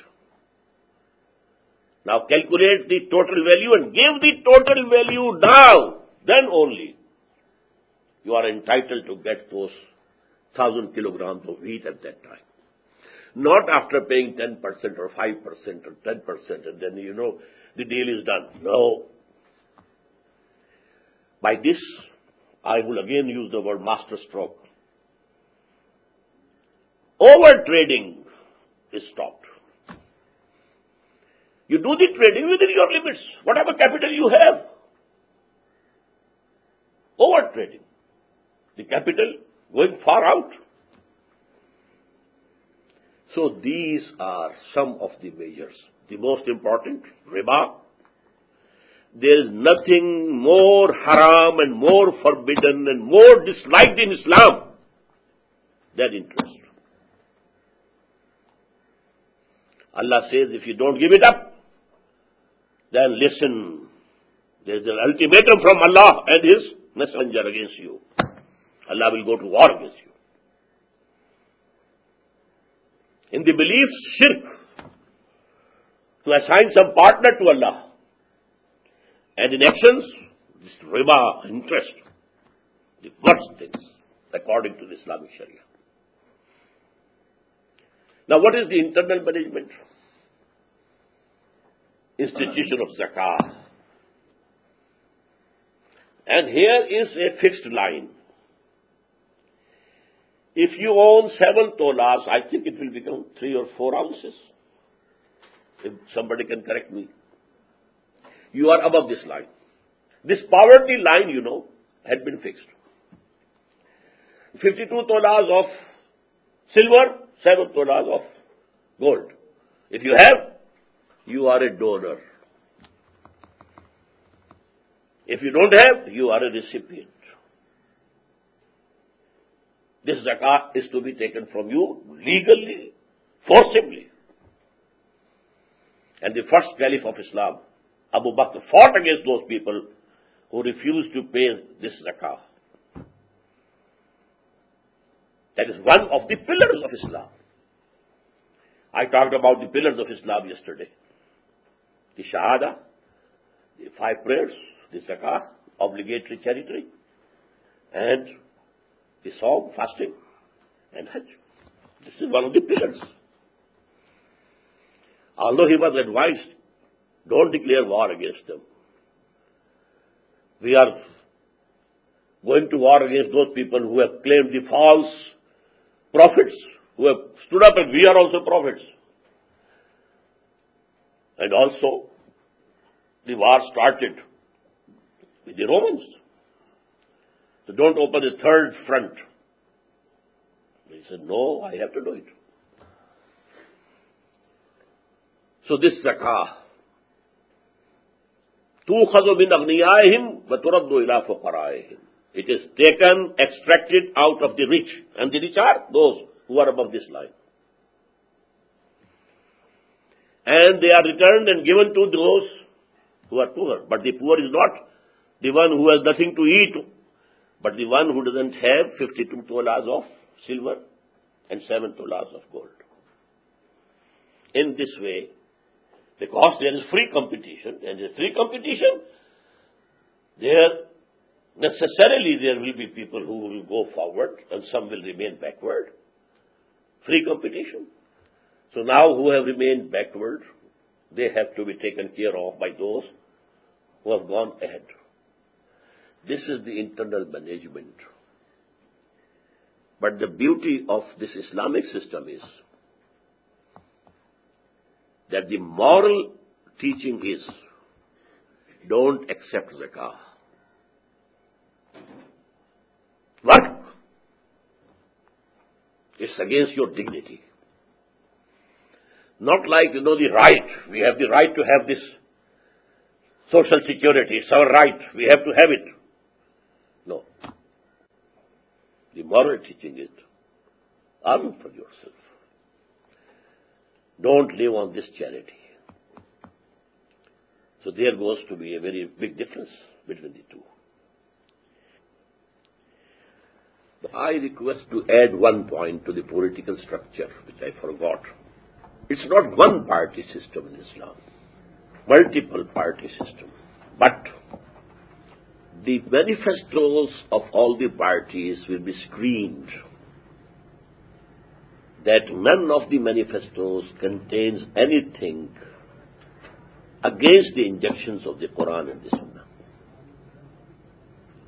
Now calculate the total value and give the total value now. Then only you are entitled to get those 1,000 kilograms of wheat at that time. Not after paying 10% or 5% or 10% and then the deal is done. No. By this, I will again use the word master stroke. Over trading is stopped. You do the trading within your limits, whatever capital you have. Over trading. The capital going far out. So these are some of the measures. The most important, riba. There is nothing more haram and more forbidden and more disliked in Islam than interest. Allah says, if you don't give it up, then listen, there is an ultimatum from Allah and His messenger against you. Allah will go to war against you. In the belief, shirk, to assign some partner to Allah. And in actions, this riba, interest, the worst things, according to the Islamic Sharia. Now what is the internal management? Institution of zakah. And here is a fixed line. If you own 7 tolas, I think it will become 3 or 4 ounces. If somebody can correct me. You are above this line. This poverty line, had been fixed. 52 tolas of silver, 7 tolas of gold. If you have, you are a donor. If you don't have, you are a recipient. This zakah is to be taken from you legally, forcibly. And the first caliph of Islam, Abu Bakr, fought against those people who refused to pay this zakah. That is one of the pillars of Islam. I talked about the pillars of Islam yesterday. The Shahada, the 5 prayers, the zakah, obligatory charity, and the Sawm, fasting, and Hajj. This is one of the pillars. Although he was advised, don't declare war against them. We are going to war against those people who have claimed the false prophets, who have stood up and we are also prophets. And also, the war started with the Romans. So don't open a third front. He said, no, I have to do it. So this zakah, تُؤْخَذُ مِنْ أَغْنِيَائِهِمْ وَتُرَدُّ إِلَىٰ فُقَرَائِهِمْ. It is taken, extracted out of the rich. And the rich are those who are above this line. And they are returned and given to those who are poor. But the poor is not the one who has nothing to eat, but the one who doesn't have 52 tolas of silver and 7 tolas of gold. In this way, because there is free competition, and there is free competition, necessarily there will be people who will go forward and some will remain backward. Free competition. So now who have remained backward, they have to be taken care of by those who have gone ahead. This is the internal management. But the beauty of this Islamic system is that the moral teaching is, don't accept zakah. Work. It's against your dignity. Not like, the right. We have the right to have this social security. It's our right. We have to have it. No. The moral teaching is, earn for yourself. Don't live on this charity. So there goes to be a very big difference between the two. I request to add one point to the political structure, which I forgot. It's not one party system in Islam, multiple party system. But the manifestos of all the parties will be screened, that none of the manifestos contains anything against the injunctions of the Quran and the Sunnah.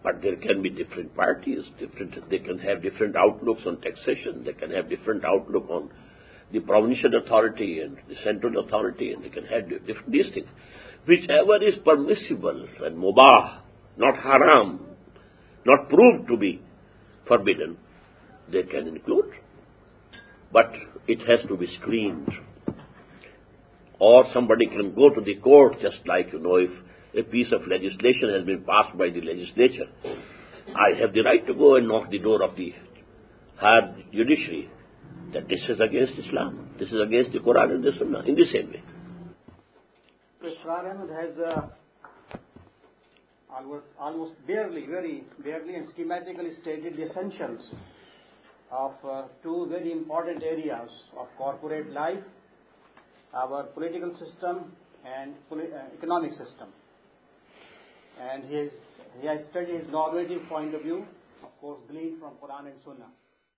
But there can be different parties, they can have different outlooks on taxation, they can have different outlook on the provincial authority and the central authority, and they can have these things. Whichever is permissible and mubah, not haram, not proved to be forbidden, they can include. But it has to be screened. Or somebody can go to the court, just like, if a piece of legislation has been passed by the legislature, I have the right to go and knock the door of the higher judiciary that this is against Islam, this is against the Quran and the Sunnah, in the same way. Israr Ahmed has almost very barely and schematically stated the essentials of two very important areas of corporate life, our political system and economic system. And he has studied his normative point of view, of course, gleaned from Quran and Sunnah.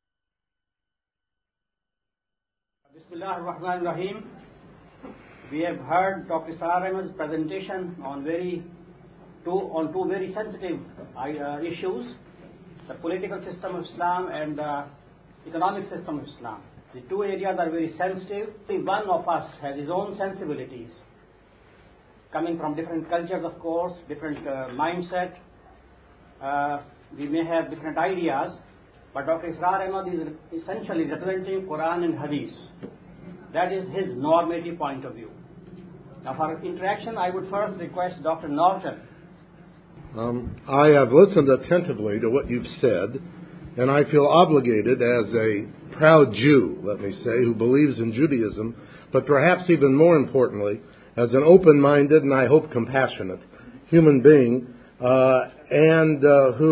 Bismillah ar-Rahman ar-Rahim. We have heard Dr. Israr Ahmed's presentation on two very sensitive issues, the political system of Islam and the economic system of Islam. The two areas are very sensitive. One of us has his own sensibilities, coming from different cultures, of course, different mindset. We may have different ideas, but Dr. Israr Ahmed is essentially representing Quran and Hadith. That is his normative point of view. Now, for interaction, I would first request Dr. Norton. I have listened attentively to what you've said, and I feel obligated as a proud Jew, let me say, who believes in Judaism, but perhaps even more importantly, as an open-minded and I hope compassionate human being, and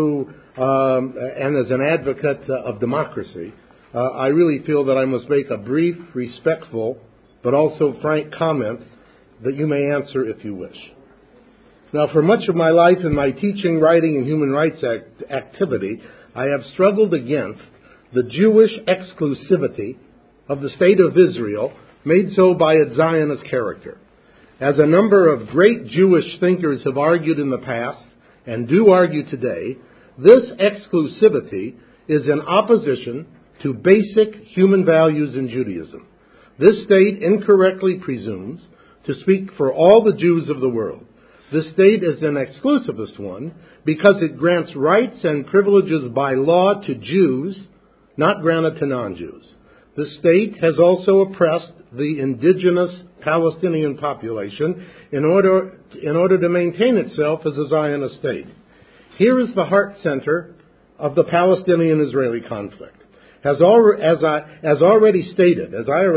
as an advocate of democracy, I really feel that I must make a brief, respectful, but also frank comment that you may answer if you wish. Now, for much of my life in my teaching, writing, and human rights activity, I have struggled against the Jewish exclusivity of the State of Israel, made so by its Zionist character. As a number of great Jewish thinkers have argued in the past, and do argue today, this exclusivity is in opposition to basic human values in Judaism. This state incorrectly presumes to speak for all the Jews of the world. This state is an exclusivist one because it grants rights and privileges by law to Jews, not granted to non-Jews. The state has also oppressed the indigenous Palestinian population in order to maintain itself as a Zionist state. Here is the heart center of the Palestinian-Israeli conflict. As I already stated,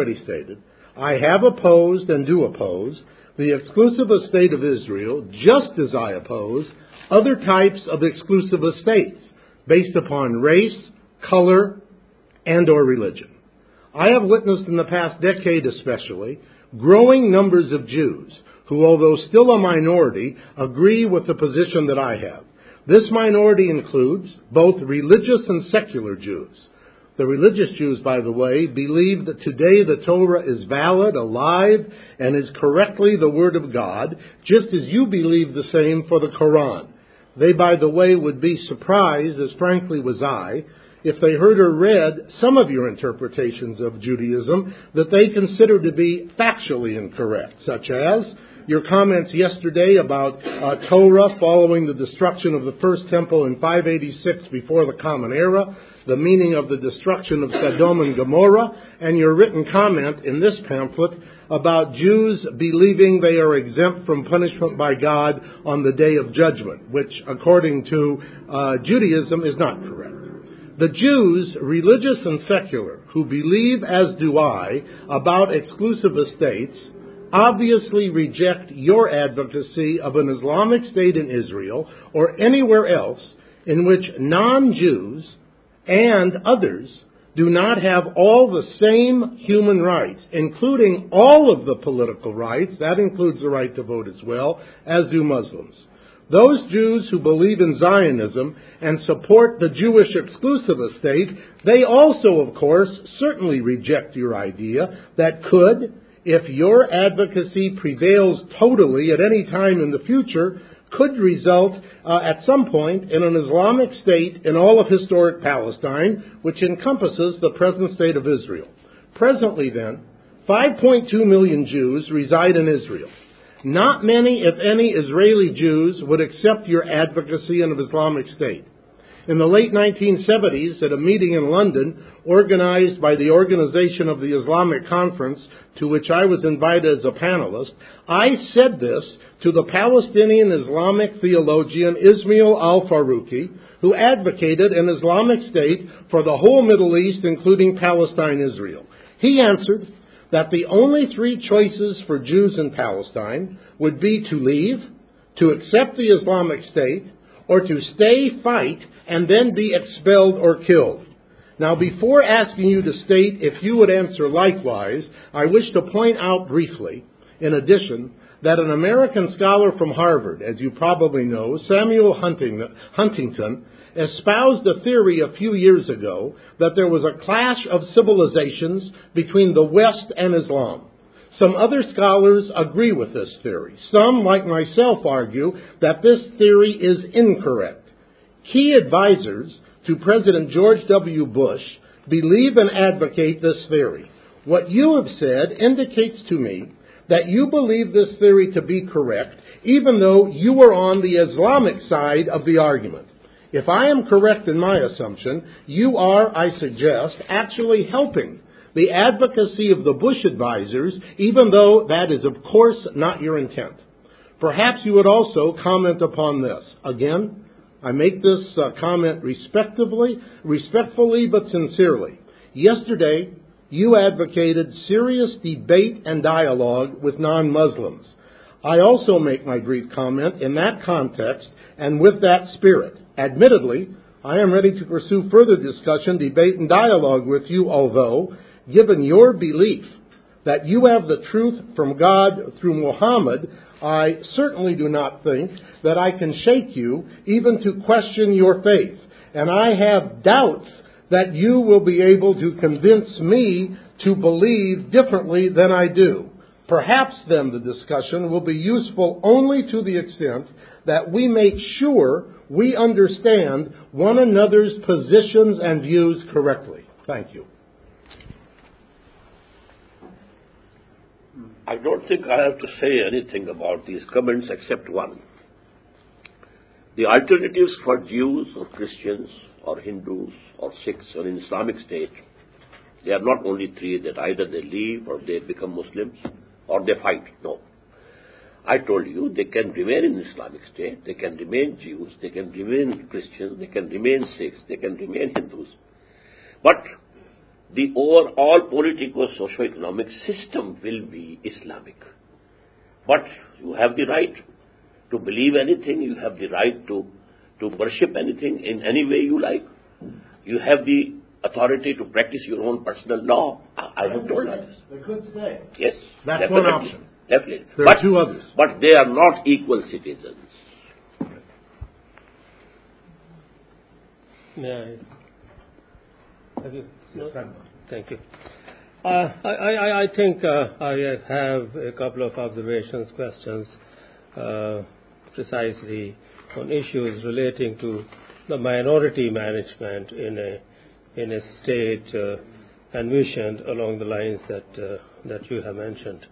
I have opposed and do oppose the exclusivist state of Israel, just as I oppose other types of exclusivist states based upon race, color, and or religion. I have witnessed in the past decade especially growing numbers of Jews who, although still a minority, agree with the position that I have. This minority includes both religious and secular Jews. The religious Jews, by the way, believe that today the Torah is valid, alive, and is correctly the Word of God, just as you believe the same for the Quran. They, by the way, would be surprised, as frankly was I, if they heard or read some of your interpretations of Judaism that they consider to be factually incorrect, such as your comments yesterday about Torah following the destruction of the first temple in 586 before the Common Era, the meaning of the destruction of Sodom and Gomorrah, and your written comment in this pamphlet about Jews believing they are exempt from punishment by God on the Day of Judgment, which, according to Judaism, is not correct. The Jews, religious and secular, who believe, as do I, about exclusivist states, obviously reject your advocacy of an Islamic state in Israel or anywhere else in which non-Jews and others do not have all the same human rights, including all of the political rights, that includes the right to vote as well, as do Muslims. Those Jews who believe in Zionism and support the Jewish exclusivist state, they also, of course, certainly reject your idea that could, if your advocacy prevails totally at any time in the future, could result at some point in an Islamic state in all of historic Palestine, which encompasses the present state of Israel. Presently, then, 5.2 million Jews reside in Israel. Not many, if any, Israeli Jews would accept your advocacy of Islamic State. In the late 1970s, at a meeting in London organized by the Organization of the Islamic Conference, to which I was invited as a panelist, I said this to the Palestinian Islamic theologian Ismail al-Faruqi, who advocated an Islamic State for the whole Middle East, including Palestine, Israel. He answered that the only three choices for Jews in Palestine would be to leave, to accept the Islamic State, or to stay, fight, and then be expelled or killed. Now, before asking you to state if you would answer likewise, I wish to point out briefly, in addition, that an American scholar from Harvard, as you probably know, Samuel Huntington, espoused a theory a few years ago that there was a clash of civilizations between the West and Islam. Some other scholars agree with this theory. Some, like myself, argue that this theory is incorrect. Key advisors to President George W. Bush believe and advocate this theory. What you have said indicates to me that you believe this theory to be correct, even though you were on the Islamic side of the argument. If I am correct in my assumption, you are, I suggest, actually helping the advocacy of the Bush advisors, even though that is, of course, not your intent. Perhaps you would also comment upon this. Again, I make this comment respectfully, but sincerely. Yesterday, you advocated serious debate and dialogue with non-Muslims. I also make my brief comment in that context and with that spirit. Admittedly, I am ready to pursue further discussion, debate, and dialogue with you, although, given your belief that you have the truth from God through Muhammad, I certainly do not think that I can shake you even to question your faith. And I have doubts that you will be able to convince me to believe differently than I do. Perhaps then the discussion will be useful only to the extent that we make sure we understand one another's positions and views correctly. Thank you. I don't think I have to say anything about these comments except one. The alternatives for Jews or Christians or Hindus or Sikhs or an Islamic State, they are not only three, that either they leave or they become Muslims or they fight. No. I told you they can remain in Islamic State, they can remain Jews, they can remain Christians, they can remain Sikhs, they can remain Hindus. But the overall politico-socio-economic system will be Islamic. But you have the right to believe anything, you have the right to worship anything in any way you like. You have the authority to practice your own personal law. I have told that. They could stay. Yes. That's definitely, one option. Definitely. There are two others. But they are not equal citizens. May I? Have you? No? Thank you. I think I have a couple of observations, questions, precisely on issues relating to the minority management in a state envisioned along the lines that you have mentioned.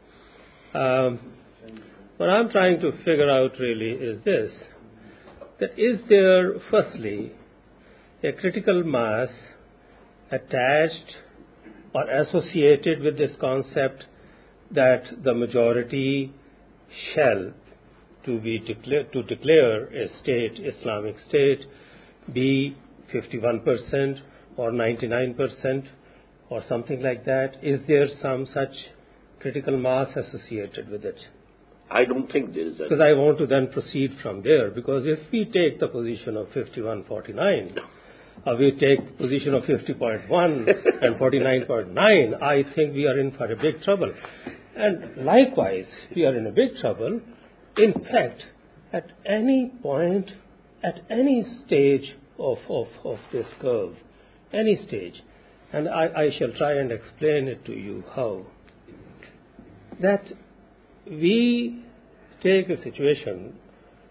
What I'm trying to figure out really is this, that is there, firstly, a critical mass attached or associated with this concept that the majority shall to declare a state, Islamic State, be 51% or 99% or something like that? Is there some such critical mass associated with it? I don't think there is a... Because I want to then proceed from there, because if we take the position of 51-49, we take position of 50.1 and 49.9, I think we are in for a big trouble. And likewise, we are in a big trouble. In fact, at any point, at any stage of this curve, any stage, and I shall try and explain it to you how, that we take a situation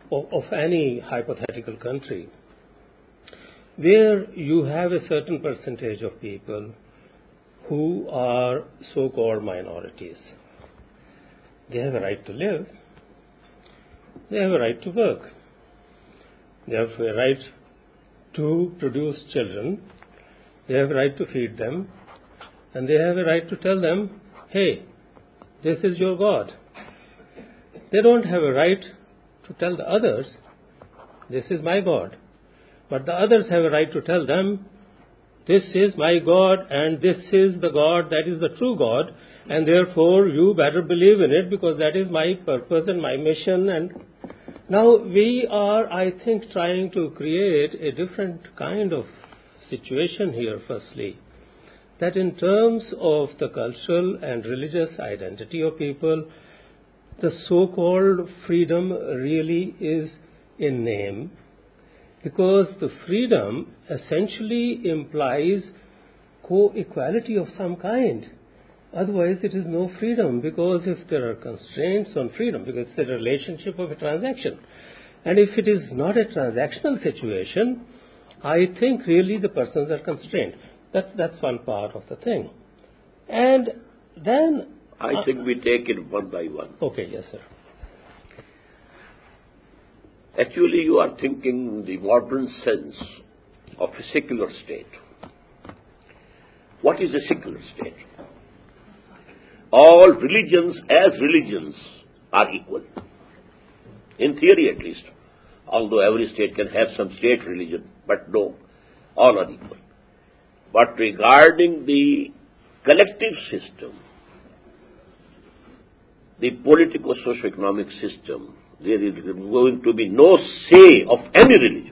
of any hypothetical country where you have a certain percentage of people who are so-called minorities. They have a right to live. They have a right to work. They have a right to produce children. They have a right to feed them. And they have a right to tell them, hey, this is your God. They don't have a right to tell the others, this is my God. But the others have a right to tell them, this is my God and this is the God that is the true God, and therefore you better believe in it because that is my purpose and my mission. And now we are, I think, trying to create a different kind of situation here, firstly. That in terms of the cultural and religious identity of people, the so-called freedom really is in name, because the freedom essentially implies co-equality of some kind. Otherwise, it is no freedom, because if there are constraints on freedom, because it's a relationship of a transaction, and if it is not a transactional situation, I think really the persons are constrained. That's one part of the thing. And then I think we take it one by one. Okay, yes, sir. Actually, you are thinking the modern sense of a secular state. What is a secular state? All religions as religions are equal. In theory, at least. Although every state can have some state religion, but no, all are equal. But regarding the collective system, the politico-socio-economic system, there is going to be no say of any religion.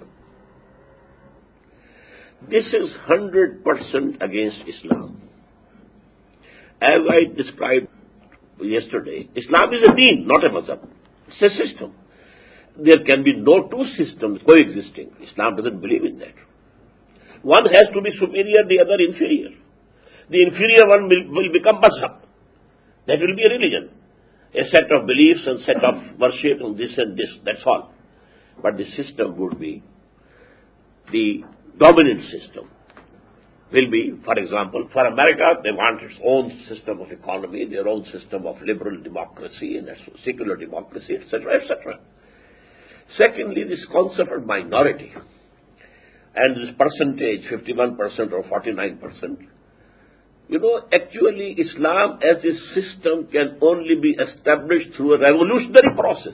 This is 100% against Islam. As I described yesterday, Islam is a deen, not a mazhab. It's a system. There can be no two systems coexisting. Islam doesn't believe in that. One has to be superior, the other inferior. The inferior one will become mazhab. That will be a religion. A set of beliefs and set of worship and this, that's all. But the system would be, the dominant system will be, for example, for America, they want its own system of economy, their own system of liberal democracy and secular democracy, etc., etc. Secondly, this concept of minority and this percentage, 51% or 49%, actually Islam as a system can only be established through a revolutionary process.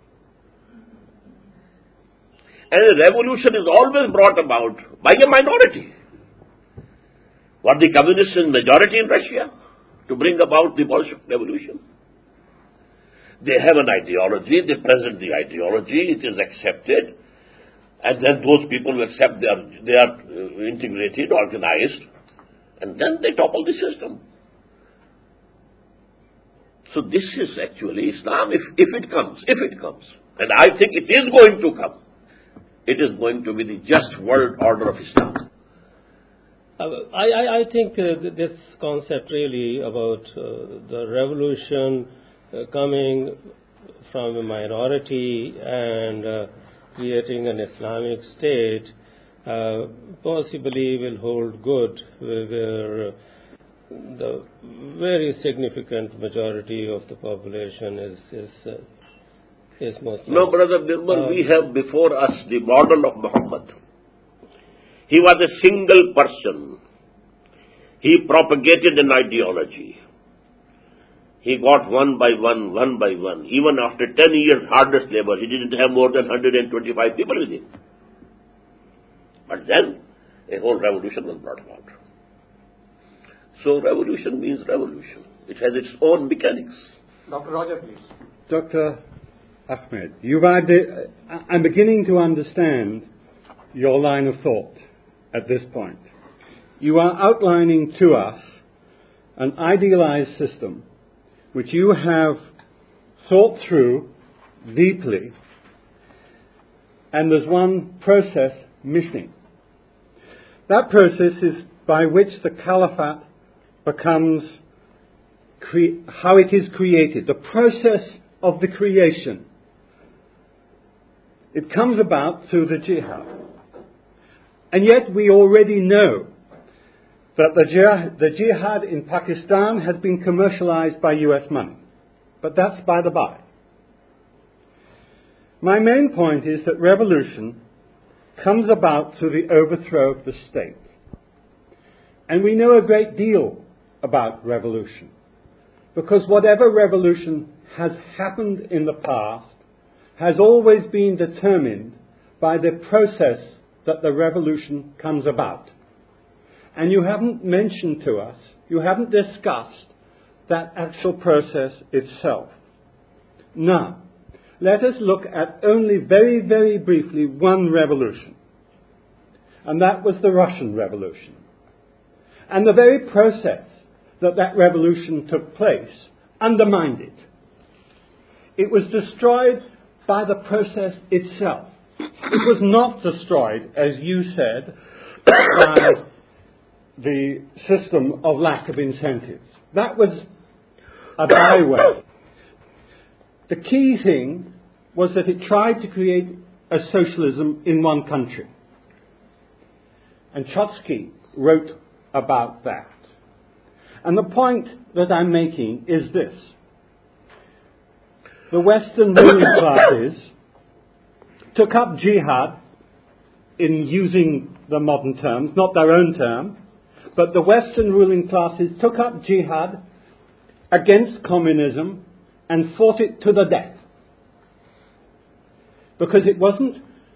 And a revolution is always brought about by a minority. Were the communists in majority in Russia to bring about the Bolshevik revolution? They have an ideology, they present the ideology, it is accepted, and then those people who accept they are integrated, organized, and then they topple the system. So this is actually Islam, if it comes, and I think it is going to come. It is going to be the just world order of Islam. I think this concept really about the revolution coming from a minority and creating an Islamic state possibly will hold good where the very significant majority of the population is Muslim. No, Brother Nirmal, we have before us the model of Muhammad. He was a single person. He propagated an ideology. He got one by one. Even after 10 years hardest labor, he didn't have more than 125 people with him. But then, a whole revolution was brought about. So revolution means revolution. It has its own mechanics. Dr. Roger, please. Dr. Ahmed, I'm beginning to understand your line of thought at this point. You are outlining to us an idealized system which you have thought through deeply, and there's one process missing. That process is by which the caliphate becomes how it is created, the process of the creation. It comes about through the jihad. And yet we already know that the jihad in Pakistan has been commercialized by US money. But that's by the by. My main point is that revolution comes about through the overthrow of the state. And we know a great deal about revolution, because whatever revolution has happened in the past has always been determined by the process that the revolution comes about. And you haven't mentioned to us, you haven't discussed that actual process itself. Now, let us look at only very, very briefly one revolution. And that was the Russian Revolution. And the very process that revolution took place undermined it. It was destroyed by the process itself. It was not destroyed, as you said, by the system of lack of incentives. That was a byway. The key thing was that it tried to create a socialism in one country. And Trotsky wrote about that. And the point that I'm making is this. The Western ruling classes took up jihad, in using the modern terms, not their own term, but the Western ruling classes took up jihad against communism and fought it to the death. Because it was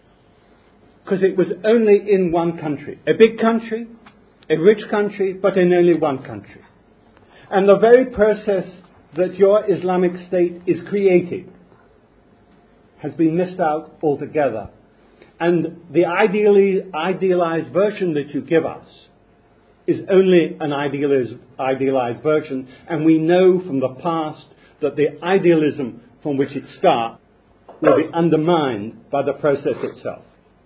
only in one country. A big country, a rich country, but in only one country. And the very process that your Islamic State is creating has been missed out altogether. And the idealized version that you give us is only an idealized version, and we know from the past that the idealism from which it starts will be undermined by the process itself.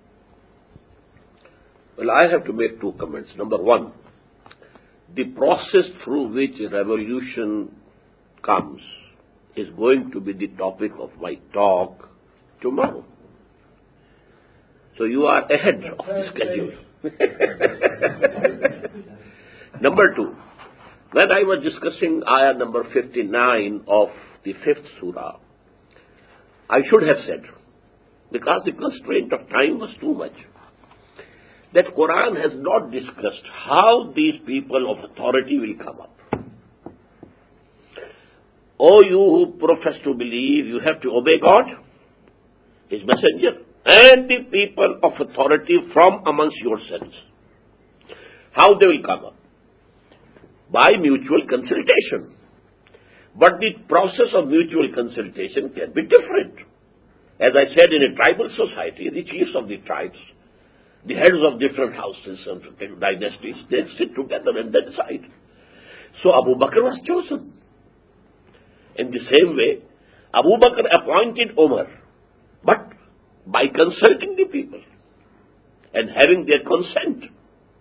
Well, I have to make two comments. Number one, the process through which a revolution comes is going to be the topic of my talk tomorrow. So you are ahead of the schedule. Number two, when I was discussing ayah number 59 of the 5th surah, I should have said, because the constraint of time was too much, that Quran has not discussed how these people of authority will come up. O you who profess to believe, you have to obey God, His messenger, and the people of authority from amongst yourselves. How they will come up? By mutual consultation. But the process of mutual consultation can be different. As I said, in a tribal society, the chiefs of the tribes, the heads of different houses and dynasties, they sit together and they decide. So Abu Bakr was chosen. In the same way, Abu Bakr appointed Umar, but by consulting the people and having their consent.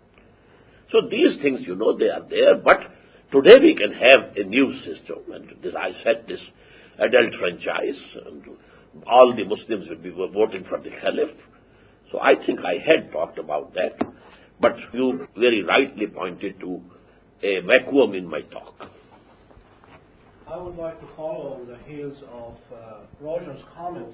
So these things, they are there, but today we can have a new system, and I said this adult franchise, and all the Muslims will be voting for the Caliph. So I think I had talked about that, but you very rightly pointed to a vacuum in my talk. I would like to follow on the heels of Roger's comments.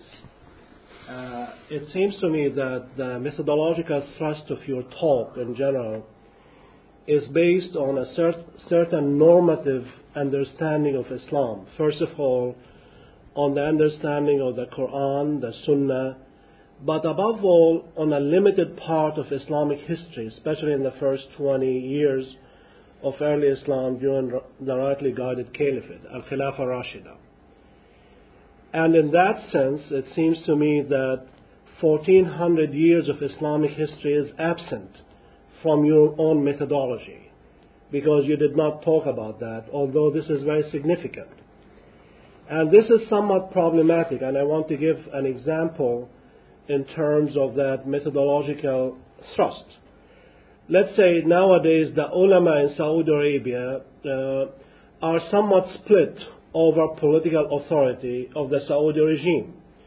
It seems to me that the methodological thrust of your talk in general is based on a certain normative understanding of Islam. First of all, on the understanding of the Quran, the Sunnah, but above all, on a limited part of Islamic history, especially in the first 20 years of early Islam during the rightly guided Caliphate, Al-Khilafah Rashida. And in that sense, it seems to me that 1400 years of Islamic history is absent from your own methodology, because you did not talk about that, although this is very significant. And this is somewhat problematic, and I want to give an example in terms of that methodological thrust. Let's say nowadays the ulama in Saudi Arabia are somewhat split over political authority of the Saudi regime.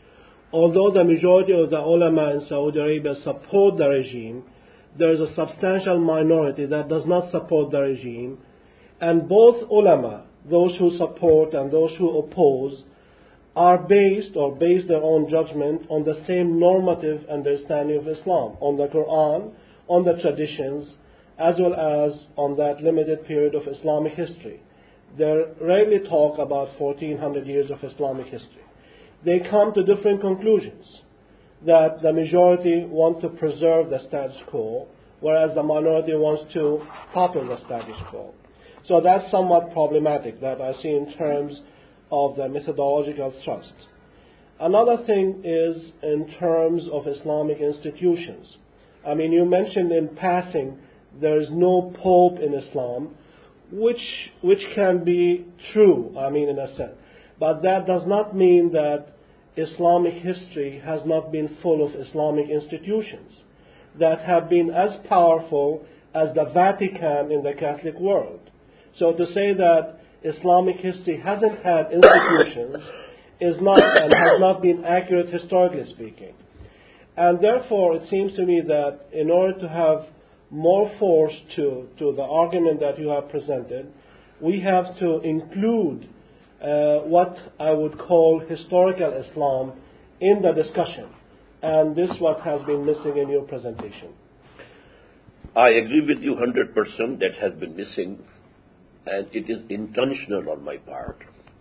although the majority of the ulama in Saudi Arabia support the regime, there is a substantial minority that does not support the regime, and both ulama, those who support and those who oppose, are based their own judgment on the same normative understanding of Islam, on the Quran, on the traditions, as well as on that limited period of Islamic history. They rarely talk about 1400 years of Islamic history. They come to different conclusions, that the majority want to preserve the status quo, whereas the minority wants to topple the status quo. So that's somewhat problematic, that I see in terms of the methodological thrust. Another thing is in terms of Islamic institutions. I mean, you mentioned in passing there is no pope in Islam, which can be true, I mean, in a sense. But that does not mean that Islamic history has not been full of Islamic institutions that have been as powerful as the Vatican in the Catholic world. So to say that Islamic history hasn't had institutions is not and has not been accurate historically speaking. And therefore it seems to me that in order to have more force to the argument that you have presented, we have to include what I would call historical Islam in the discussion. And this is what has been missing in your presentation. I agree with you 100%, that has been missing, and it is intentional on my part.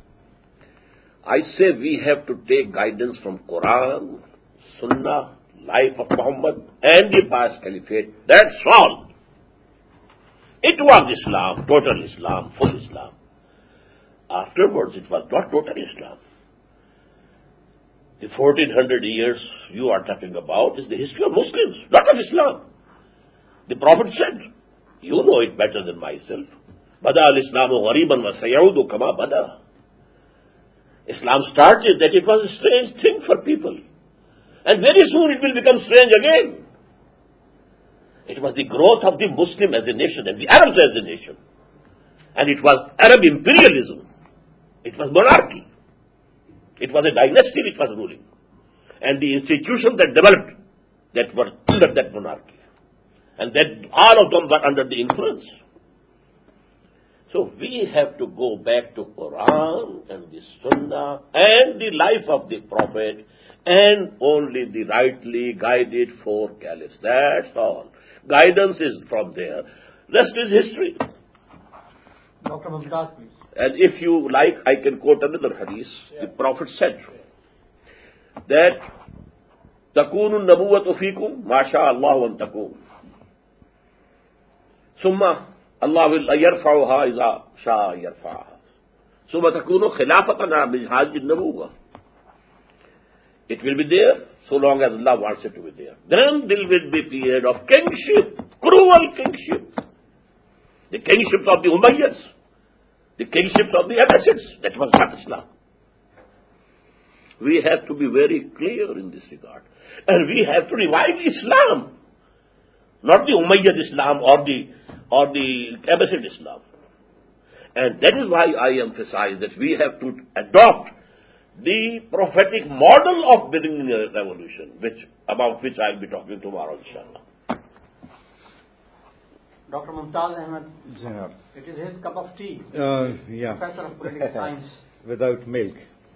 I say we have to take guidance from Quran, Sunnah, life of Muhammad, and the past caliphate. That's all. It was Islam, total Islam, full Islam. Afterwards, it was not total Islam. The 1400 years you are talking about is the history of Muslims, not of Islam. The Prophet said, you know it better than myself, Bada al-Islamu ghariban wa sayaudu kama bada. Islam started that it was a strange thing for people. And very soon it will become strange again. It was the growth of the Muslim as a nation and the Arabs as a nation. And it was Arab imperialism. It was monarchy. It was a dynasty which was ruling. And the institutions that developed that were under that monarchy. And that all of them were under the influence. So we have to go back to Quran and the Sunnah and the life of the Prophet and only the rightly guided four caliphs. That's all. Guidance is from there. Rest is history. Dr. Mumtaz, please. And if you like, I can quote another hadith. The Prophet said that takunu nabuwatu fikum ma sha Allah an takun. Summa Allah will yarfa'uha iza sha yarfa'uha. Summa takunu khilafatana min hadhihi nabuwah. It will be there so long as Allah wants it to be there. Then there will be a period of kingship, cruel kingship. The kingship of the Umayyads, the kingship of the Abbasids. That was not Islam. We have to be very clear in this regard. And we have to revive Islam, not the Umayyad Islam or the Abbasid Islam. And that is why I emphasize that we have to adopt the prophetic model of bringing a revolution, about which I will be talking tomorrow, inshallah. Dr. Mumtaz Ahmed, Zinab. it is his cup of tea. Yeah. Professor of Political Science. Without milk.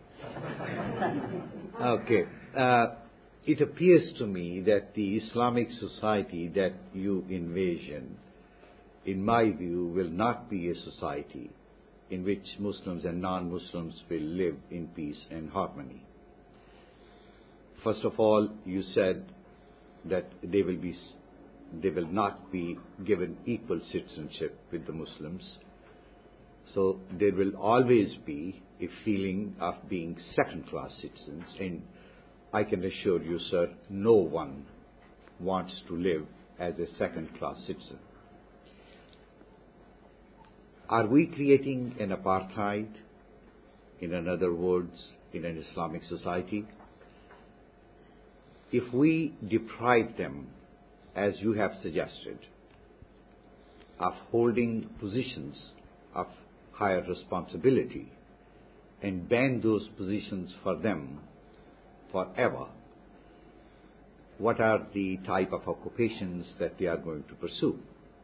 Okay. It appears to me that the Islamic society that you envision, in my view, will not be a society in which Muslims and non-Muslims will live in peace and harmony. First of all, you said that they will not be given equal citizenship with the Muslims. So there will always be a feeling of being second-class citizens. And I can assure you, sir, no one wants to live as a second-class citizen. Are we creating an apartheid, in other words, in an Islamic society? If we deprive them, as you have suggested, of holding positions of higher responsibility and ban those positions for them, forever, what are the type of occupations that they are going to pursue?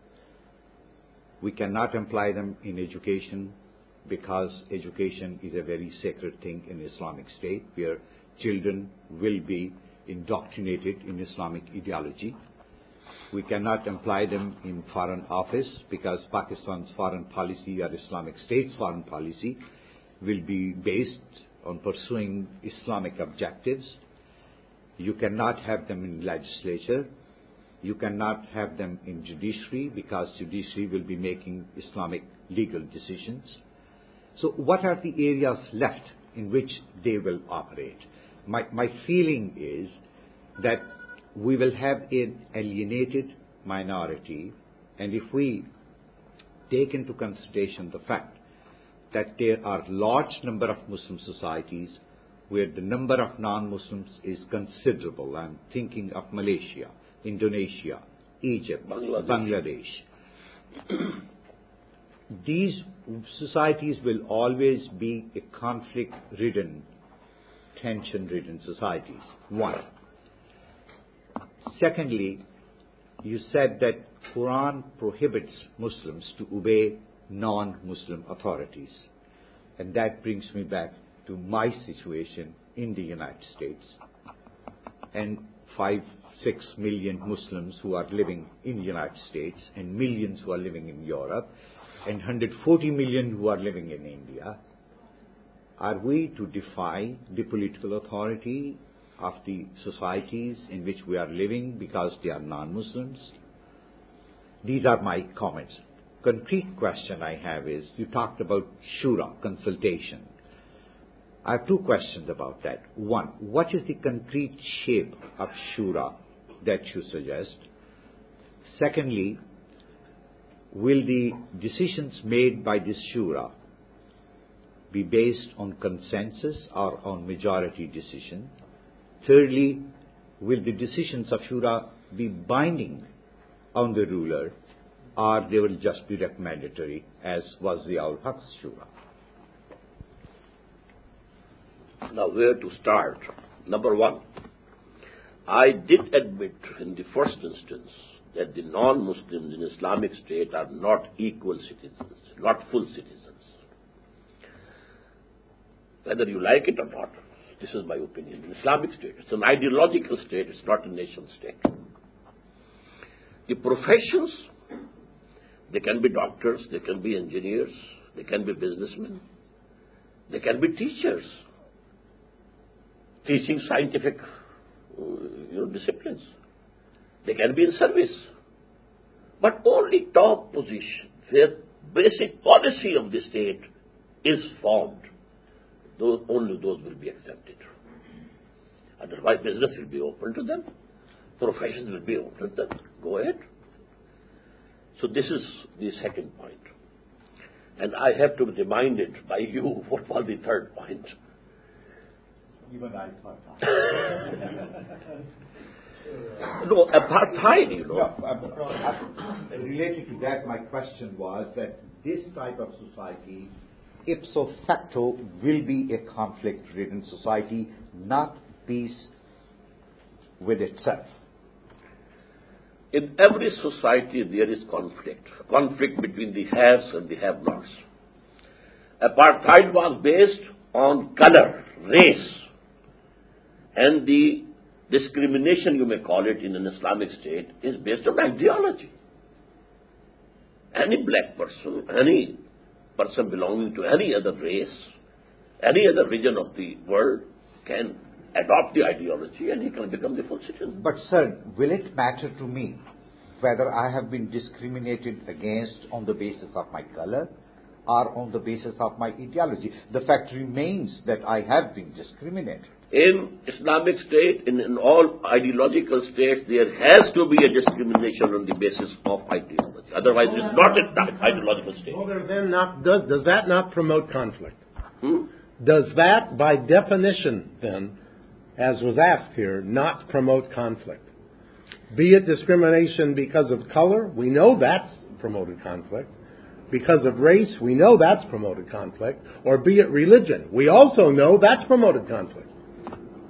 We cannot employ them in education because education is a very sacred thing in Islamic State, where children will be indoctrinated in Islamic ideology. We cannot employ them in foreign office because Pakistan's foreign policy or Islamic State's foreign policy will be based on pursuing Islamic objectives. You cannot have them in legislature. You cannot have them in judiciary because judiciary will be making Islamic legal decisions. So what are the areas left in which they will operate? My feeling is that we will have an alienated minority, and if we take into consideration the fact that there are large number of Muslim societies where the number of non-Muslims is considerable. I'm thinking of Malaysia, Indonesia, Egypt, Bangladesh. These societies will always be a conflict-ridden, tension-ridden societies. One. Secondly, you said that Quran prohibits Muslims to obey non-Muslim authorities. And that brings me back to my situation in the United States and 5-6 million Muslims who are living in the United States and millions who are living in Europe and 140 million who are living in India. Are we to defy the political authority of the societies in which we are living because they are non-Muslims? These are my comments. Concrete question I have is, you talked about shura, consultation. I have two questions about that. One, what is the concrete shape of shura that you suggest? Secondly, will the decisions made by this shura be based on consensus or on majority decision? Thirdly, will the decisions of shura be binding on the ruler, or they will just be recommendatory, as was the Al-Haq's shura? Now, where to start? Number one, I did admit in the first instance that the non-Muslims in Islamic State are not equal citizens, not full citizens. Whether you like it or not, this is my opinion. In Islamic State, it's an ideological state, it's not a nation state. The professions, they can be doctors, they can be engineers, they can be businessmen, they can be teachers, teaching scientific disciplines. They can be in service. But only top position, where basic policy of the state is formed, only those will be accepted. Otherwise, business will be open to them. Professions will be open to them. Go ahead. So this is the second point. And I have to be reminded by you what was the third point. Even I thought No, apartheid, related to that, my question was that this type of society, ipso facto, will be a conflict-ridden society, not peace with itself. In every society there is conflict between the haves and the have-nots. Apartheid was based on color, race, and the discrimination, you may call it, in an Islamic state is based on ideology. Any black person, any person belonging to any other race, any other region of the world can adopt the ideology and he can become the full citizen. But sir, will it matter to me whether I have been discriminated against on the basis of my color or on the basis of my ideology? The fact remains that I have been discriminated. In Islamic State, in all ideological states, there has to be a discrimination on the basis of ideology. Otherwise, it's not an ideological state. Does that not promote conflict? Does that, by definition, then, as was asked here, not promote conflict? Be it discrimination because of color, we know that's promoted conflict. Because of race, we know that's promoted conflict. Or be it religion, we also know that's promoted conflict.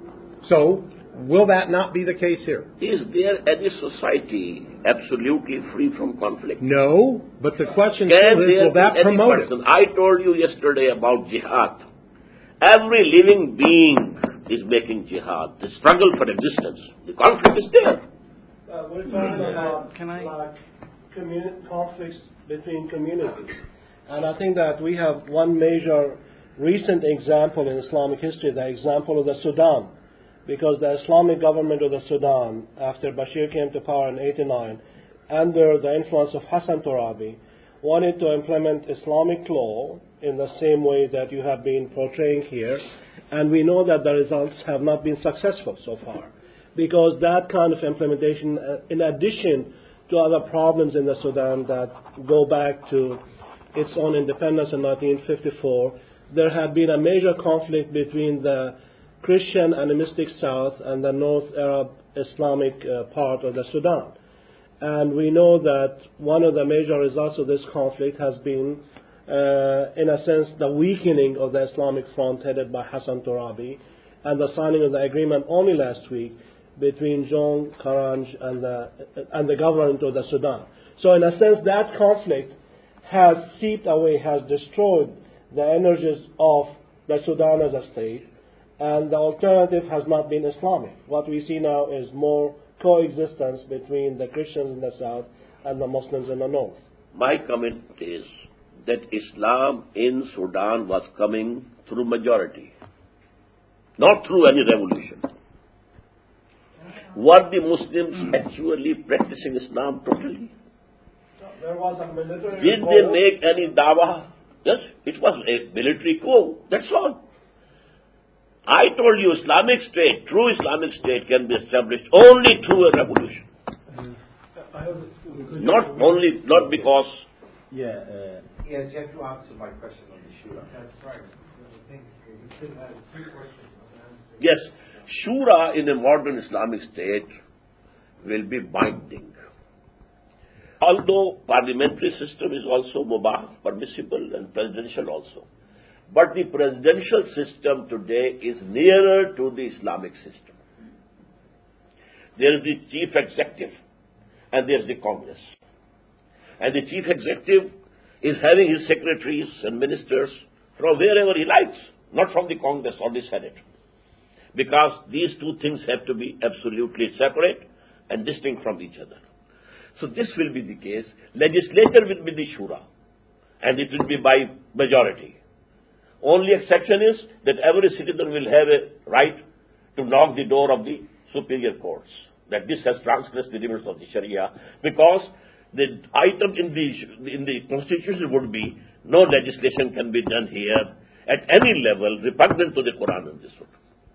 So, will that not be the case here? Is there any society absolutely free from conflict? No, but the question Can still is, there will that be any promote person? it? I told you yesterday about jihad. Every living being is making jihad. The struggle for existence. The conflict is there. We're talking about conflicts between communities. And I think that we have one major recent example in Islamic history, the example of the Sudan. Because the Islamic government of the Sudan, after Bashir came to power in 89, under the influence of Hassan Torabi, wanted to implement Islamic law in the same way that you have been portraying here. And we know that the results have not been successful so far. Because that kind of implementation, in addition to other problems in the Sudan that go back to its own independence in 1954, there had been a major conflict between the Christian animistic South and the North Arab Islamic part of the Sudan. And we know that one of the major results of this conflict has been, in a sense, the weakening of the Islamic Front headed by Hassan Torabi and the signing of the agreement only last week between John Karanj and the government of the Sudan. So in a sense, that conflict has seeped away, has destroyed the energies of the Sudan as a state, and the alternative has not been Islamic. What we see now is more coexistence between the Christians in the south and the Muslims in the north. My comment is that Islam in Sudan was coming through majority, not through any revolution. Were the Muslims actually practicing Islam totally? There was a military Did they make any dawah? Yes, it was a military coup. That's all. I told you Islamic State, true Islamic State can be established only through a revolution. Not because... Yes, you have to answer my question on the Shura. That's right. I think you still have 3 questions. Yes, Shura in a modern Islamic State will be binding. Although parliamentary system is also mubah, permissible, and presidential also. But the presidential system today is nearer to the Islamic system. There is the chief executive and there is the Congress. And the chief executive is having his secretaries and ministers from wherever he likes, not from the Congress or the Senate. Because these two things have to be absolutely separate and distinct from each other. So this will be the case. Legislature will be the Shura, and it will be by majority. Only exception is that every citizen will have a right to knock the door of the superior courts, that this has transgressed the limits of the Sharia, because the item in the constitution would be no legislation can be done here at any level repugnant to the Quran and the Sunnah.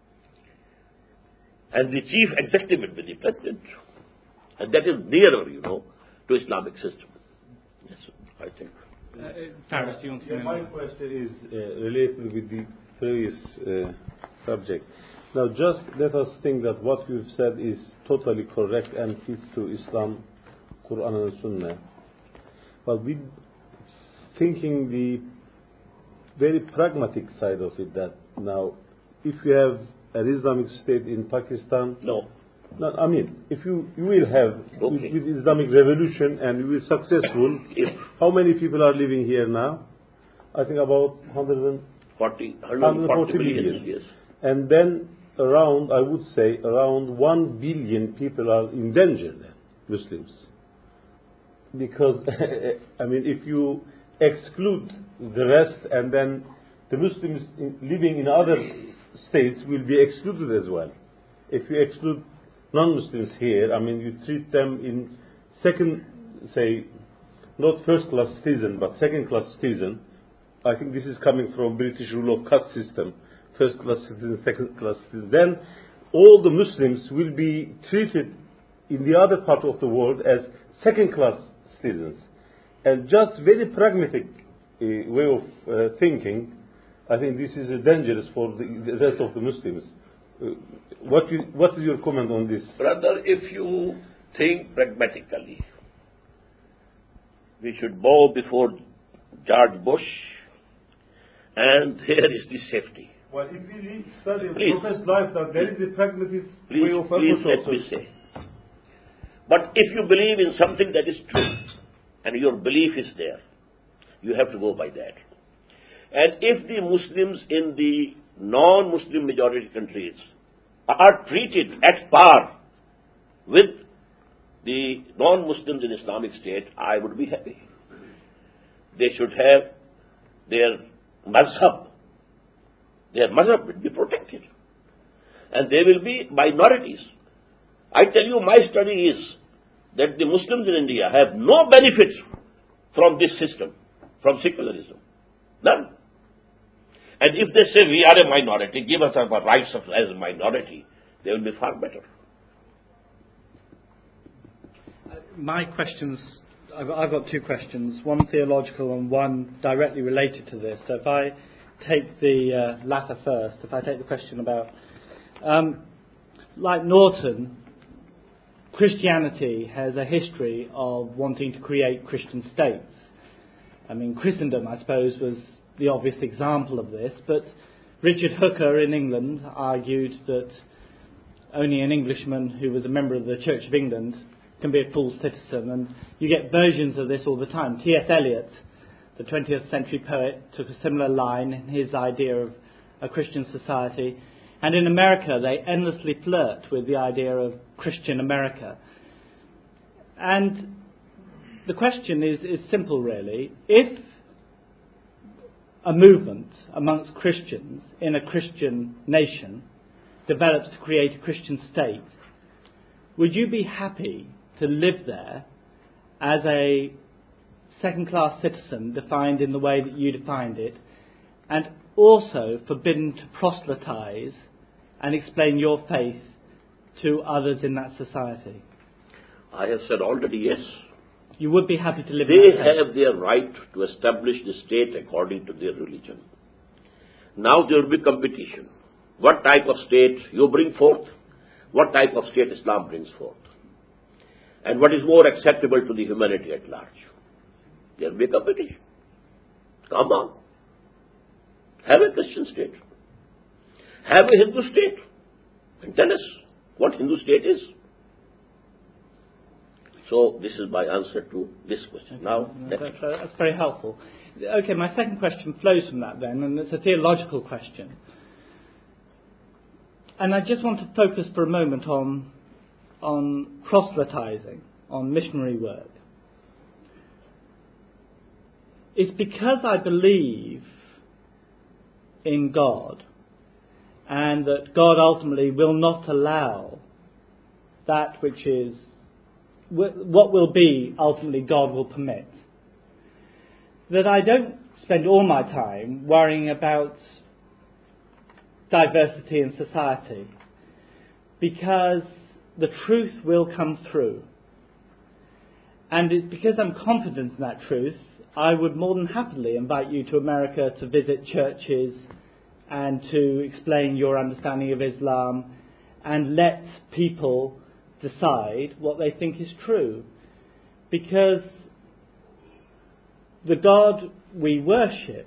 And the chief executive will be the president. And that is nearer, to Islamic system. Yes, I think. My question is related with the previous subject. Now, just let us think that what you've said is totally correct and fits to Islam, Quran and Sunnah. But we thinking the very pragmatic side of it, that now, if you have an Islamic State in Pakistan, No, I mean, if you will have Okay. with Islamic revolution and you will be successful, how many people are living here now? I think about 140 million. Yes. And then I would say around 1 billion people are in danger then, Muslims. Because, I mean, if you exclude the rest and then the Muslims living in other states will be excluded as well. If you exclude non-Muslims here, I mean, you treat them in second, say, not first-class citizen, but second-class citizen. I think this is coming from British rule of caste system. First-class citizen, second-class citizen. Then all the Muslims will be treated in the other part of the world as second-class citizens. And just very pragmatic way of thinking, I think this is dangerous for the rest of the Muslims. What is your comment on this? Brother, if you think pragmatically, we should bow before George Bush, and here is the safety. Well, if we study a Please. professed life, that there is a pragmatist way Please, of please approach let also. me say. But if you believe in something that is true, and your belief is there, you have to go by that. And if the Muslims in the non-Muslim majority countries are treated at par with the non-Muslims in Islamic State, I would be happy. They should have their mazhab. Their mazhab will be protected. And they will be minorities. I tell you, my study is that the Muslims in India have no benefit from this system, from secularism. None. And if they say we are a minority, give us our rights as a minority, they will be far better. My questions, I've got two questions, one theological and one directly related to this. So if I take the latter first, if I take the question about, like Norton, Christianity has a history of wanting to create Christian states. I mean, Christendom, I suppose, was the obvious example of this, but Richard Hooker in England argued that only an Englishman who was a member of the Church of England can be a full citizen, and you get versions of this all the time. T.S. Eliot, the 20th century poet, took a similar line in his idea of a Christian society. And in America, they endlessly flirt with the idea of Christian America. And the question is simple, really. If a movement amongst Christians in a Christian nation develops to create a Christian state, would you be happy to live there as a second-class citizen defined in the way that you defined it, and also forbidden to proselytize and explain your faith to others in that society? I have said already yes. You would be happy to live in They that state? have their right to establish the state according to their religion. Now there will be competition. What type of state you bring forth? What type of state Islam brings forth? And what is more acceptable to the humanity at large? There will be competition. Come on. Have a Christian state. Have a Hindu state. And tell us what Hindu state is. So this is my answer to this question. Okay. Now, next. That's very helpful. Okay, my second question flows from that then, and it's a theological question. And I just want to focus for a moment on proselytizing, on missionary work. It's because I believe in God, and that God ultimately will not allow that which is, what will be ultimately God will permit, that I don't spend all my time worrying about diversity in society, because the truth will come through. And it's because I'm confident in that truth, I would more than happily invite you to America to visit churches and to explain your understanding of Islam and let people decide what they think is true. Because the God we worship,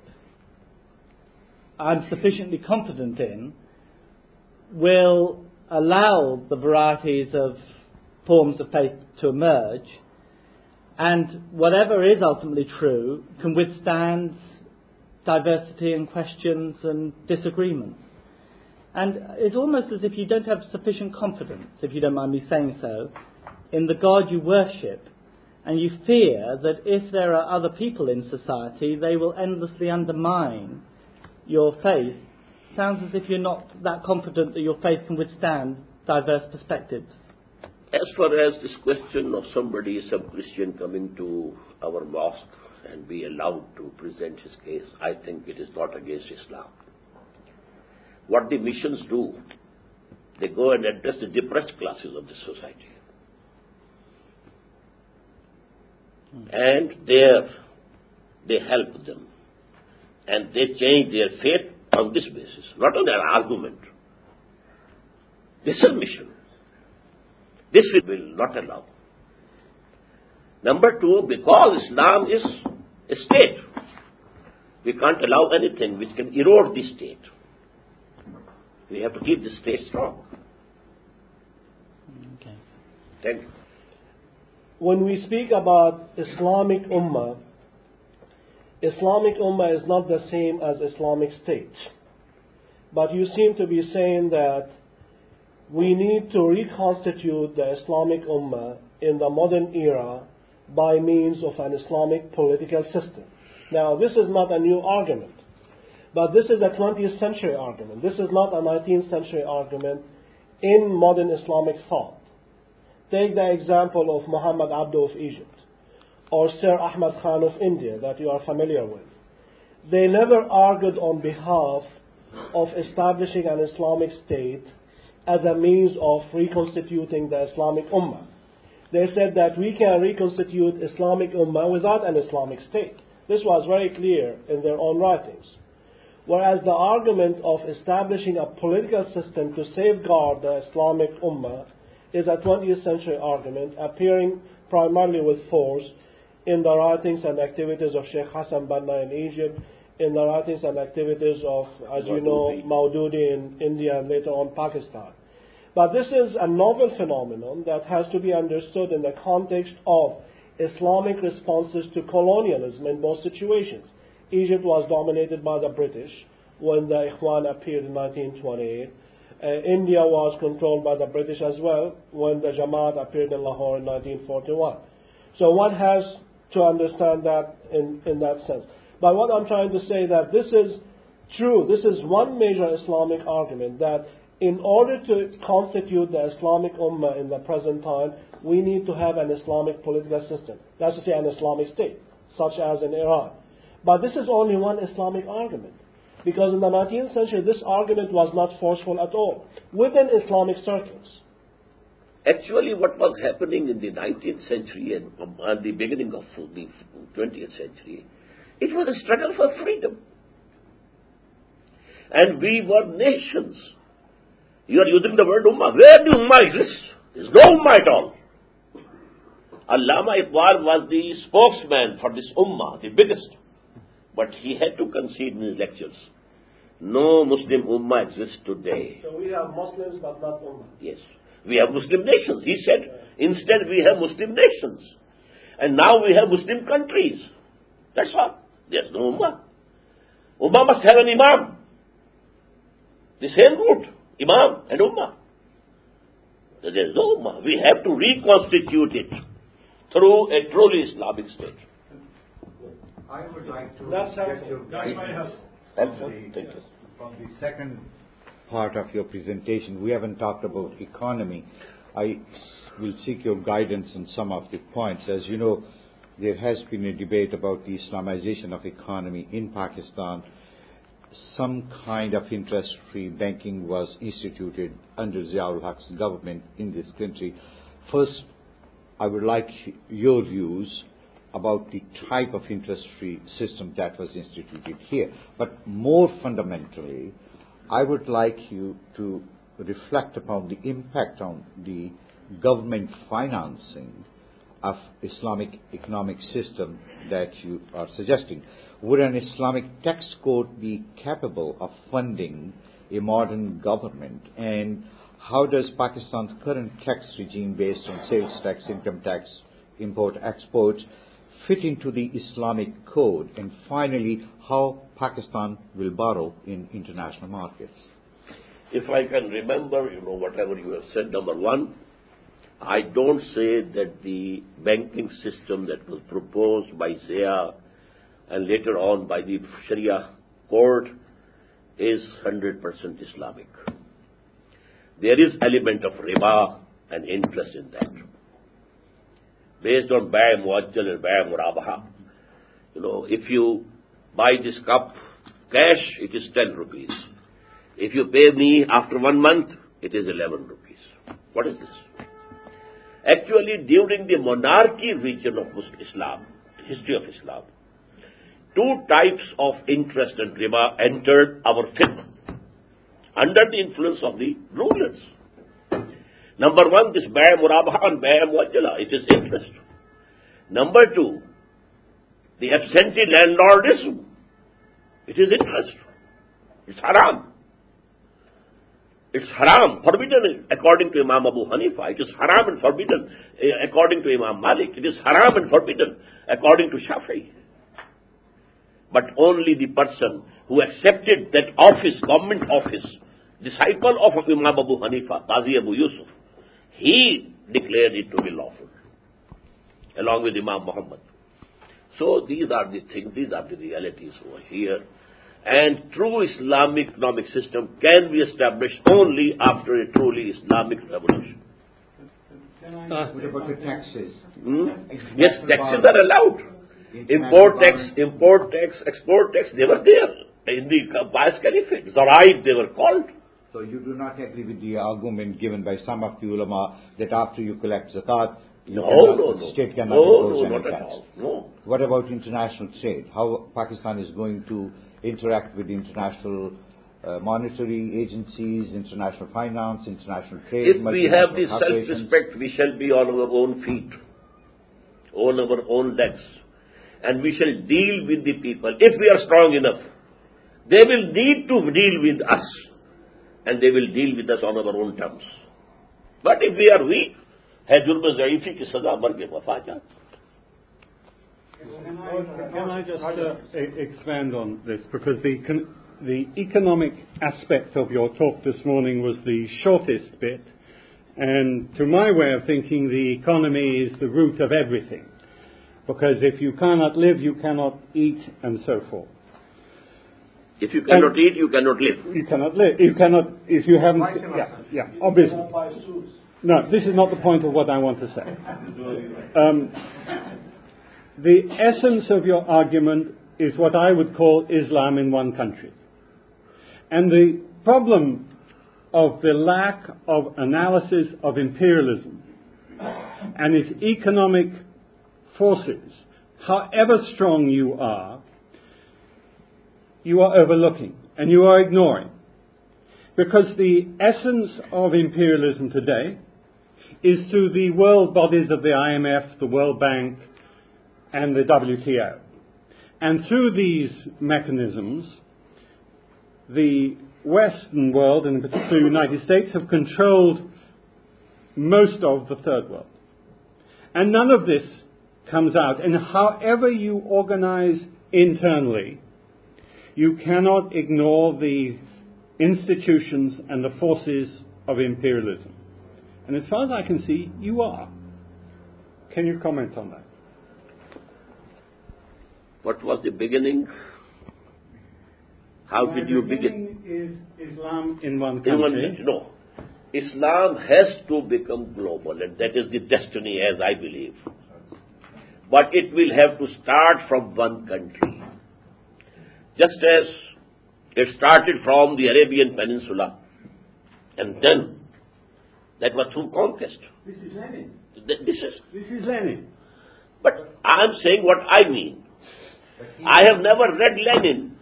I'm sufficiently confident in, will allow the varieties of forms of faith to emerge, and whatever is ultimately true can withstand diversity and questions and disagreements. And it's almost as if you don't have sufficient confidence, if you don't mind me saying so, in the God you worship, and you fear that if there are other people in society, they will endlessly undermine your faith. Sounds as if you're not that confident that your faith can withstand diverse perspectives. As far as this question of somebody, some Christian coming to our mosque and be allowed to present his case, I think it is not against Islam. What the missions do, they go and address the depressed classes of the society. And there they help them. And they change their faith on this basis, not on an argument. This is a mission. This we will not allow. Number two, because Islam is a state, we can't allow anything which can erode the state. We have to keep the state strong. Okay. Thank you. When we speak about Islamic Ummah is not the same as Islamic State. But you seem to be saying that we need to reconstitute the Islamic Ummah in the modern era by means of an Islamic political system. Now, this is not a new argument, but this is a 20th century argument. This is not a 19th century argument in modern Islamic thought. Take the example of Muhammad Abduh of Egypt, or Sir Ahmad Khan of India that you are familiar with. They never argued on behalf of establishing an Islamic state as a means of reconstituting the Islamic Ummah. They said that we can reconstitute Islamic Ummah without an Islamic state. This was very clear in their own writings. Whereas the argument of establishing a political system to safeguard the Islamic Ummah is a 20th century argument appearing primarily with force in the writings and activities of Sheikh Hassan Banna in Egypt, in the writings and activities of, as you know, Maududi in India and later on Pakistan. But this is a novel phenomenon that has to be understood in the context of Islamic responses to colonialism in both situations. Egypt was dominated by the British when the Ikhwan appeared in 1928. India was controlled by the British as well when the Jamaat appeared in Lahore in 1941. So one has to understand that in that sense. But what I'm trying to say that this is true. This is one major Islamic argument that in order to constitute the Islamic Ummah in the present time, we need to have an Islamic political system. That's to say, an Islamic state, such as in Iran. But this is only one Islamic argument. Because in the 19th century, this argument was not forceful at all within Islamic circles. Actually, what was happening in the 19th century and at the beginning of the 20th century, it was a struggle for freedom. And we were nations. You are using the word Ummah. Where the Ummah exists? There is no Ummah at all. Allama Iqbal was the spokesman for this Ummah, the biggest. But he had to concede in his lectures. No Muslim Ummah exists today. So we have Muslims but not Ummah. Yes. We have Muslim nations. He said, instead we have Muslim nations. And now we have Muslim countries. That's all. There's no Ummah. Ummah must have an Imam. The same root. Imam and Ummah. There's no Ummah. We have to reconstitute it through a truly Islamic state. I would like to That's get your guidance from the second part of your presentation. We haven't talked about economy. I will seek your guidance on some of the points. As you know, there has been a debate about the Islamization of economy in Pakistan. Some kind of interest-free banking was instituted under Ziaul Haq's government in this country. First, I would like your views about the type of interest-free system that was instituted here. But more fundamentally, I would like you to reflect upon the impact on the government financing of Islamic economic system that you are suggesting. Would an Islamic tax code be capable of funding a modern government? And how does Pakistan's current tax regime based on sales tax, income tax, import-export fit into the Islamic code? And finally, how Pakistan will borrow in international markets? If I can remember, whatever you have said, number one, I don't say that the banking system that was proposed by Zia and later on by the Sharia court is 100% Islamic. There is element of riba and interest in that. Based on Bai' Muajjal and Bai' Murabaha. If you buy this cup cash, it is 10 rupees. If you pay me after 1 month, it is 11 rupees. What is this? Actually, during the monarchy region of Islam, history of Islam, 2 types of interest and riba entered our fiqh under the influence of the rulers. Number 1, this Bai' Murabaha and Bai' Muajjala, it is interest. Number 2, the absentee landlordism, it is interest. It's haram. It's haram, forbidden according to Imam Abu Hanifa. It is haram and forbidden according to Imam Malik. It is haram and forbidden according to Shafi'i. But only the person who accepted that office, government office, disciple of Imam Abu Hanifa, Qazi Abu Yusuf, he declared it to be lawful, along with Imam Muhammad. So these are the things, these are the realities over here. And true Islamic economic system can be established only after a truly Islamic revolution. What about the taxes? Yes, taxes are allowed. Import tax, export tax, they were there in the Abbas Caliphate. Zaraid, they were called. So you do not agree with the argument given by some of the ulama that after you collect zakat, the state cannot impose any not tax. at all. No. What about international trade? How Pakistan is going to interact with international monetary agencies, international finance, international trade? If we have the self-respect, we shall be on our own feet, on our own legs, and we shall deal with the people. If we are strong enough, they will need to deal with us, and they will deal with us on our own terms. But if we are weak, है जुर्म ज़ईफ़ी की सज़ा मर के वफ़ा जात. Can I just expand on this? Because the economic aspect of your talk this morning was the shortest bit, and to my way of thinking, the economy is the root of everything. Because if you cannot live, you cannot eat, and so forth. If you cannot eat, you cannot live. You cannot live. You cannot, if you haven't... Yeah, obviously. No, this is not the point of what I want to say. The essence of your argument is what I would call Islam in one country. And the problem of the lack of analysis of imperialism and its economic forces, however strong you are overlooking and you are ignoring. Because the essence of imperialism today is through the world bodies of the IMF, the World Bank, and the WTO. And through these mechanisms, the Western world, and in particular the United States, have controlled most of the third world. And none of this comes out. And however you organize internally, you cannot ignore the institutions and the forces of imperialism. And as far as I can see, you are. Can you comment on that? What was the beginning? How did you begin? Is Islam in one country? No. Islam has to become global, and that is the destiny, as I believe. But it will have to start from one country. Just as it started from the Arabian Peninsula, and then that was through conquest. This is Lenin. This is Lenin. But I am saying what I mean. I have never read Lenin.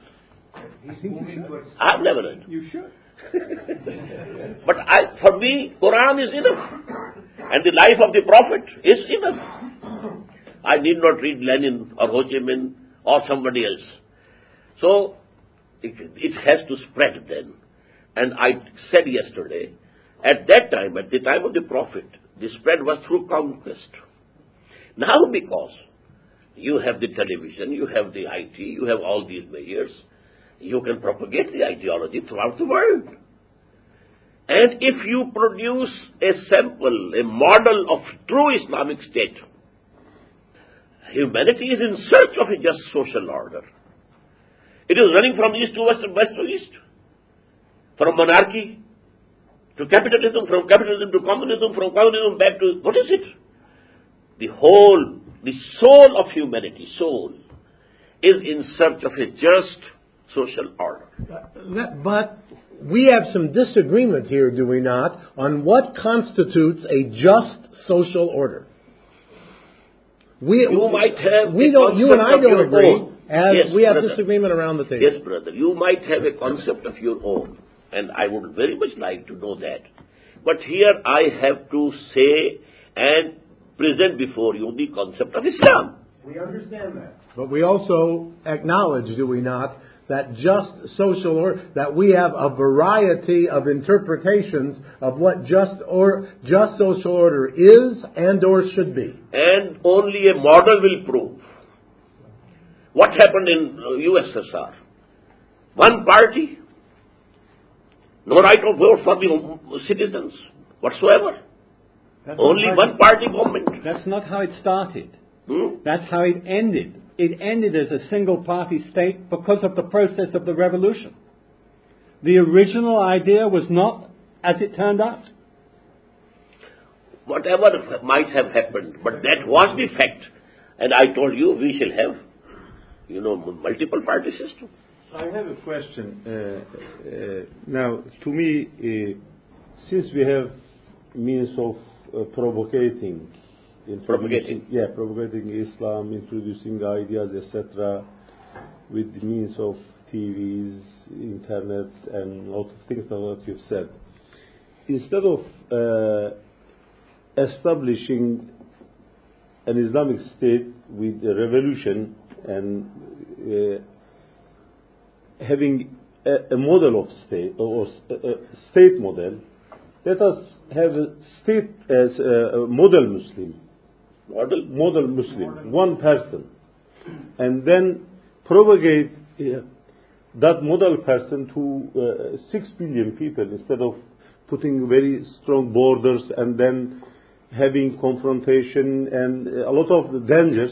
I have never read. You should. But for me, Quran is enough. And the life of the Prophet is enough. I need not read Lenin or Ho Chi Minh or somebody else. So, it has to spread then. And I said yesterday, at that time, at the time of the Prophet, the spread was through conquest. Now because you have the television, you have the IT, you have all these measures, you can propagate the ideology throughout the world. And if you produce a sample, a model of true Islamic state, humanity is in search of a just social order. It is running from east to west and west to east. From monarchy to capitalism, from capitalism to communism, from communism back to... What is it? The soul of humanity, is in search of a just social order. But we have some disagreement here, do we not, on what constitutes a just social order. You might have you and I don't agree. Yes, we have brother. Disagreement around the table. Yes, brother. You might have a concept of your own, and I would very much like to know that. But here I have to say and present before you the concept of Islam. We understand that. But we also acknowledge, do we not, that just social order, that we have a variety of interpretations of what just social order is and or should be. And only a model will prove. What happened in USSR? One party, no right of vote for the citizens whatsoever. Only one party government. That's not how it started. Hmm? That's how it ended. It ended as a single-party state because of the process of the revolution. The original idea was not as it turned out. Whatever might have happened, but that was the fact. And I told you we shall have, multiple party system. I have a question. Now, to me, since we have means of propagating Islam, introducing ideas, etc., with the means of TVs, internet, and a lot of things that you've said, instead of establishing an Islamic state with a revolution and having a model of state or a state model, let us have a state as a model Muslim. Model Muslim, one person, and then propagate that model person to 6 billion people instead of putting very strong borders and then having confrontation and a lot of dangers.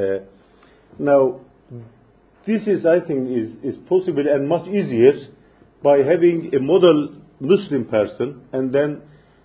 Now, this is, I think, is possible and much easier by having a model Muslim person and then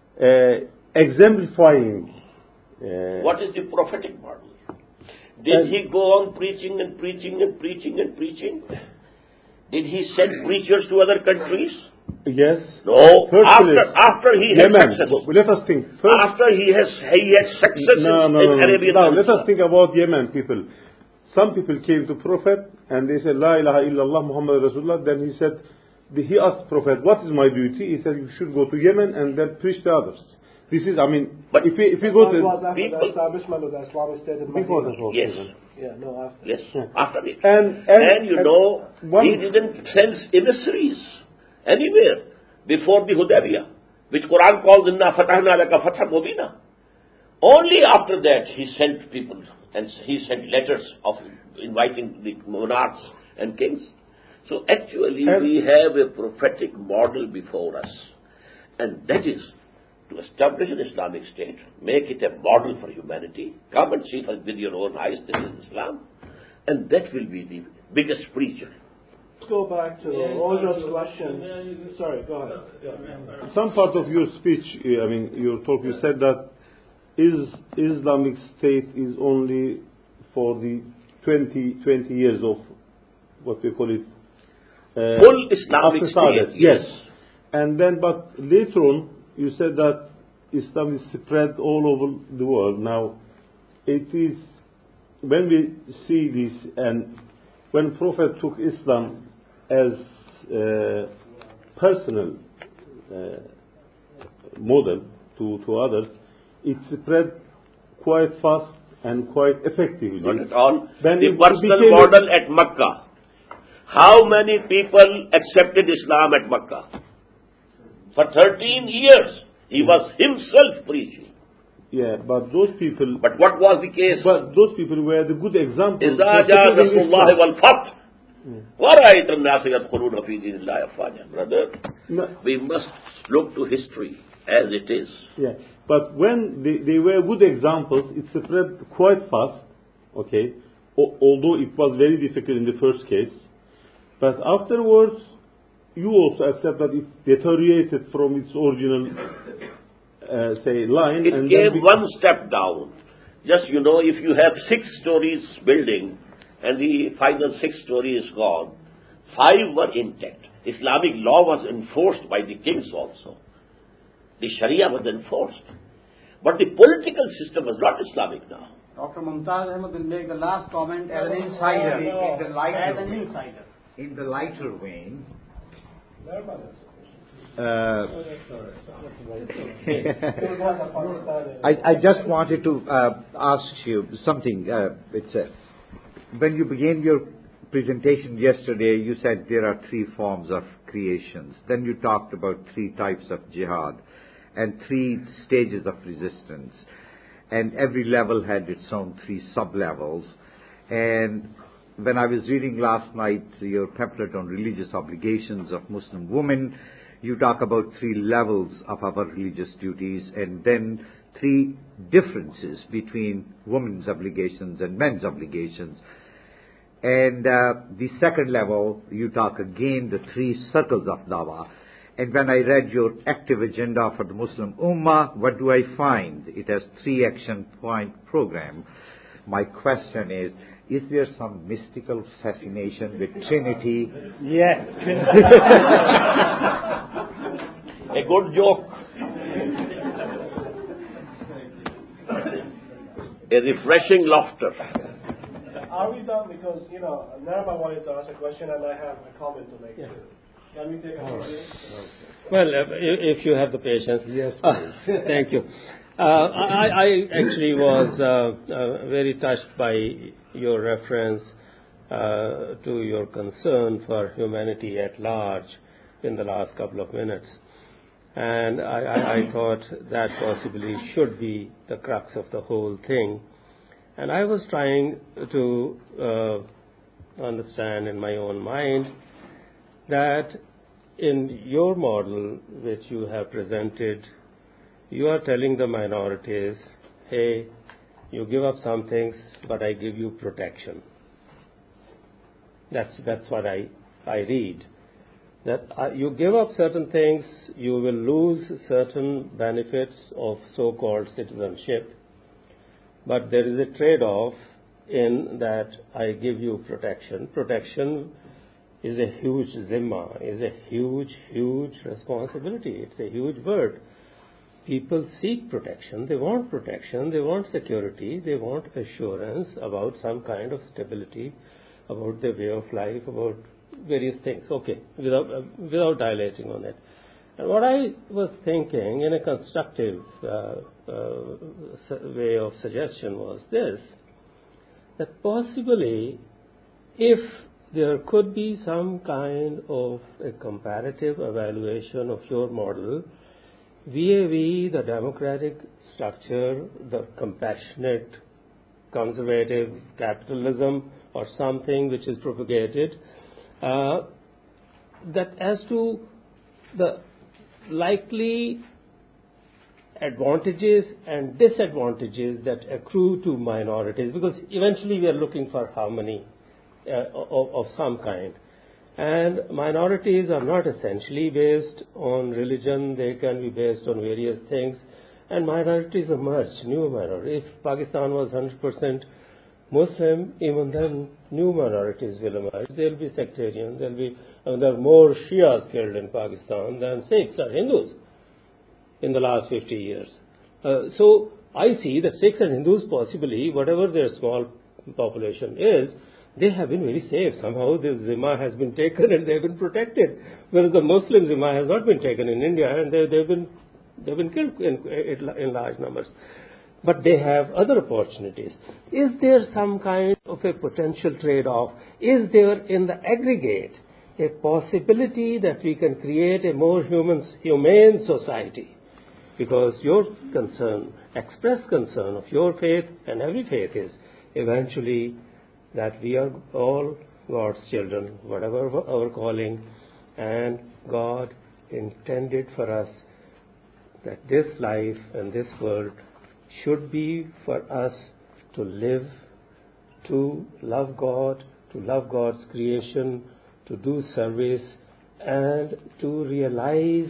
exemplifying. What is the prophetic model? Did he go on preaching and preaching and preaching and preaching? Did he send preachers to other countries? Yes. No. After he had success. Let us think. After he had success in Arabian. No, let us think about Yemen people. Some people came to Prophet and they said, La ilaha illallah Muhammad Rasulullah. Then he said, he asked Prophet, what is my duty? He said, you should go to Yemen and then preach to others. This is, but if we go to people, the establishment of the Islamic State in before Medina. Yes. Yeah, no, after. Yes, after it. And he didn't send emissaries anywhere before the Hudaybiyah, which Quran calls Inna Fatahna Laka Fatha Mubina. Only after that he sent people and he sent letters of inviting the monarchs and kings. So actually we have a prophetic model before us, and that is to establish an Islamic state, make it a model for humanity. Come and see with your own eyes, this is Islam. And that will be the biggest preacher. Let's go back to Roger's question. Sorry, go ahead. Yeah. Some part of your speech, your talk, you said that Islamic State is only for the 20 years of what we call it. Full Islamic state. Yes. And then, but later on, you said that Islam is spread all over the world. Now, it is, when we see this, and when Prophet took Islam as a personal model to others, it spread quite fast and quite effectively. Not at all. The personal model at Makkah. How many people accepted Islam at Makkah? For 13 years, he was himself preaching. Yeah, but those people... But what was the case? But those people were the good examples. إِذَا جَاءَ رَسُولُ اللَّهِ وَالْفَتْحُ وَرَأَيْتَ النَّاسَ يَدْخُلُونَ فِي دِينِ اللَّهِ أَفْوَاجًا. Brother, we must look to history as it is. Yeah, but when they were good examples, it spread quite fast, okay, although it was very difficult in the first case. But afterwards, you also accept that it deteriorated from its original, line. It came one step down. Just, if you have 6 stories building and the final 6th story is gone, 5 were intact. Islamic law was enforced by the kings also. The Sharia was enforced. But the political system was not Islamic now. Dr. Mumtaz Ahmad will make the last comment as an insider. In the lighter vein, I just wanted to ask you something. When you began your presentation yesterday, you said there are 3 forms of creations. Then you talked about 3 types of jihad and 3 stages of resistance. And every level had its own 3 sub-levels. And when I was reading last night your pamphlet on religious obligations of Muslim women, you talk about 3 levels of our religious duties and then 3 differences between women's obligations and men's obligations. And the second level, you talk again the 3 circles of dawah. And when I read your active agenda for the Muslim Ummah, what do I find? It has 3 action point program. My question is there some mystical fascination with Trinity? Yes. A good joke. A refreshing laughter. Are we done? Because, Naraba wanted to ask a question and I have a comment to make too. Can we take a few minutes? Well, if you have the patience. Yes, please. Thank you. I actually was very touched by your reference to your concern for humanity at large in the last couple of minutes. And I thought that possibly should be the crux of the whole thing. And I was trying to understand in my own mind that in your model, which you have presented, you are telling the minorities, hey, you give up some things, but I give you protection. That's what I read. That you give up certain things, you will lose certain benefits of so-called citizenship, but there is a trade-off in that I give you protection. Protection is a huge zimma, is a huge, huge responsibility. It's a huge word. People seek protection, they want security, they want assurance about some kind of stability, about their way of life, about various things. Okay, without dilating on it. And what I was thinking in a constructive way of suggestion was this, that possibly if there could be some kind of a comparative evaluation of your model vis-a-vis the democratic structure, the compassionate, conservative capitalism or something which is propagated, that as to the likely advantages and disadvantages that accrue to minorities, because eventually we are looking for harmony of some kind. And minorities are not essentially based on religion, they can be based on various things. And minorities emerge, new minorities. If Pakistan was 100% Muslim, even then new minorities will emerge. They'll be sectarian, there are more Shias killed in Pakistan than Sikhs or Hindus in the last 50 years. So I see that Sikhs and Hindus possibly, whatever their small population is, they have been very safe. Somehow the Zimma has been taken and they've been protected. Whereas the Muslim Zimma has not been taken in India and they've been killed in large numbers. But they have other opportunities. Is there some kind of a potential trade-off? Is there in the aggregate a possibility that we can create a more humane society? Because your concern, expressed concern of your faith and every faith is eventually that we are all God's children, whatever our calling, and God intended for us that this life and this world should be for us to live, to love God, to love God's creation, to do service, and to realize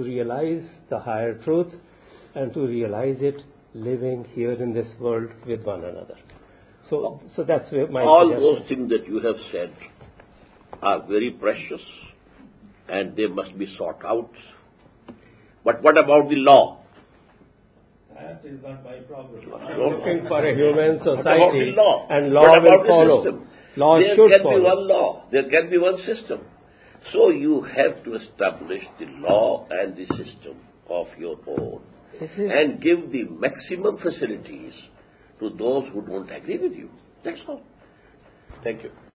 the higher truth, and to realize it living here in this world with one another. So that's my all suggestion. those things that you have said are very precious and they must be sought out. But what about the law? That is not my problem. I'm looking for a human society, what about the law? And law what about will the follow. System? Law there should can follow. be one law. There can be one system. So you have to establish the law and the system of your own and give the maximum facilities to those who don't agree with you. That's all. Thank you.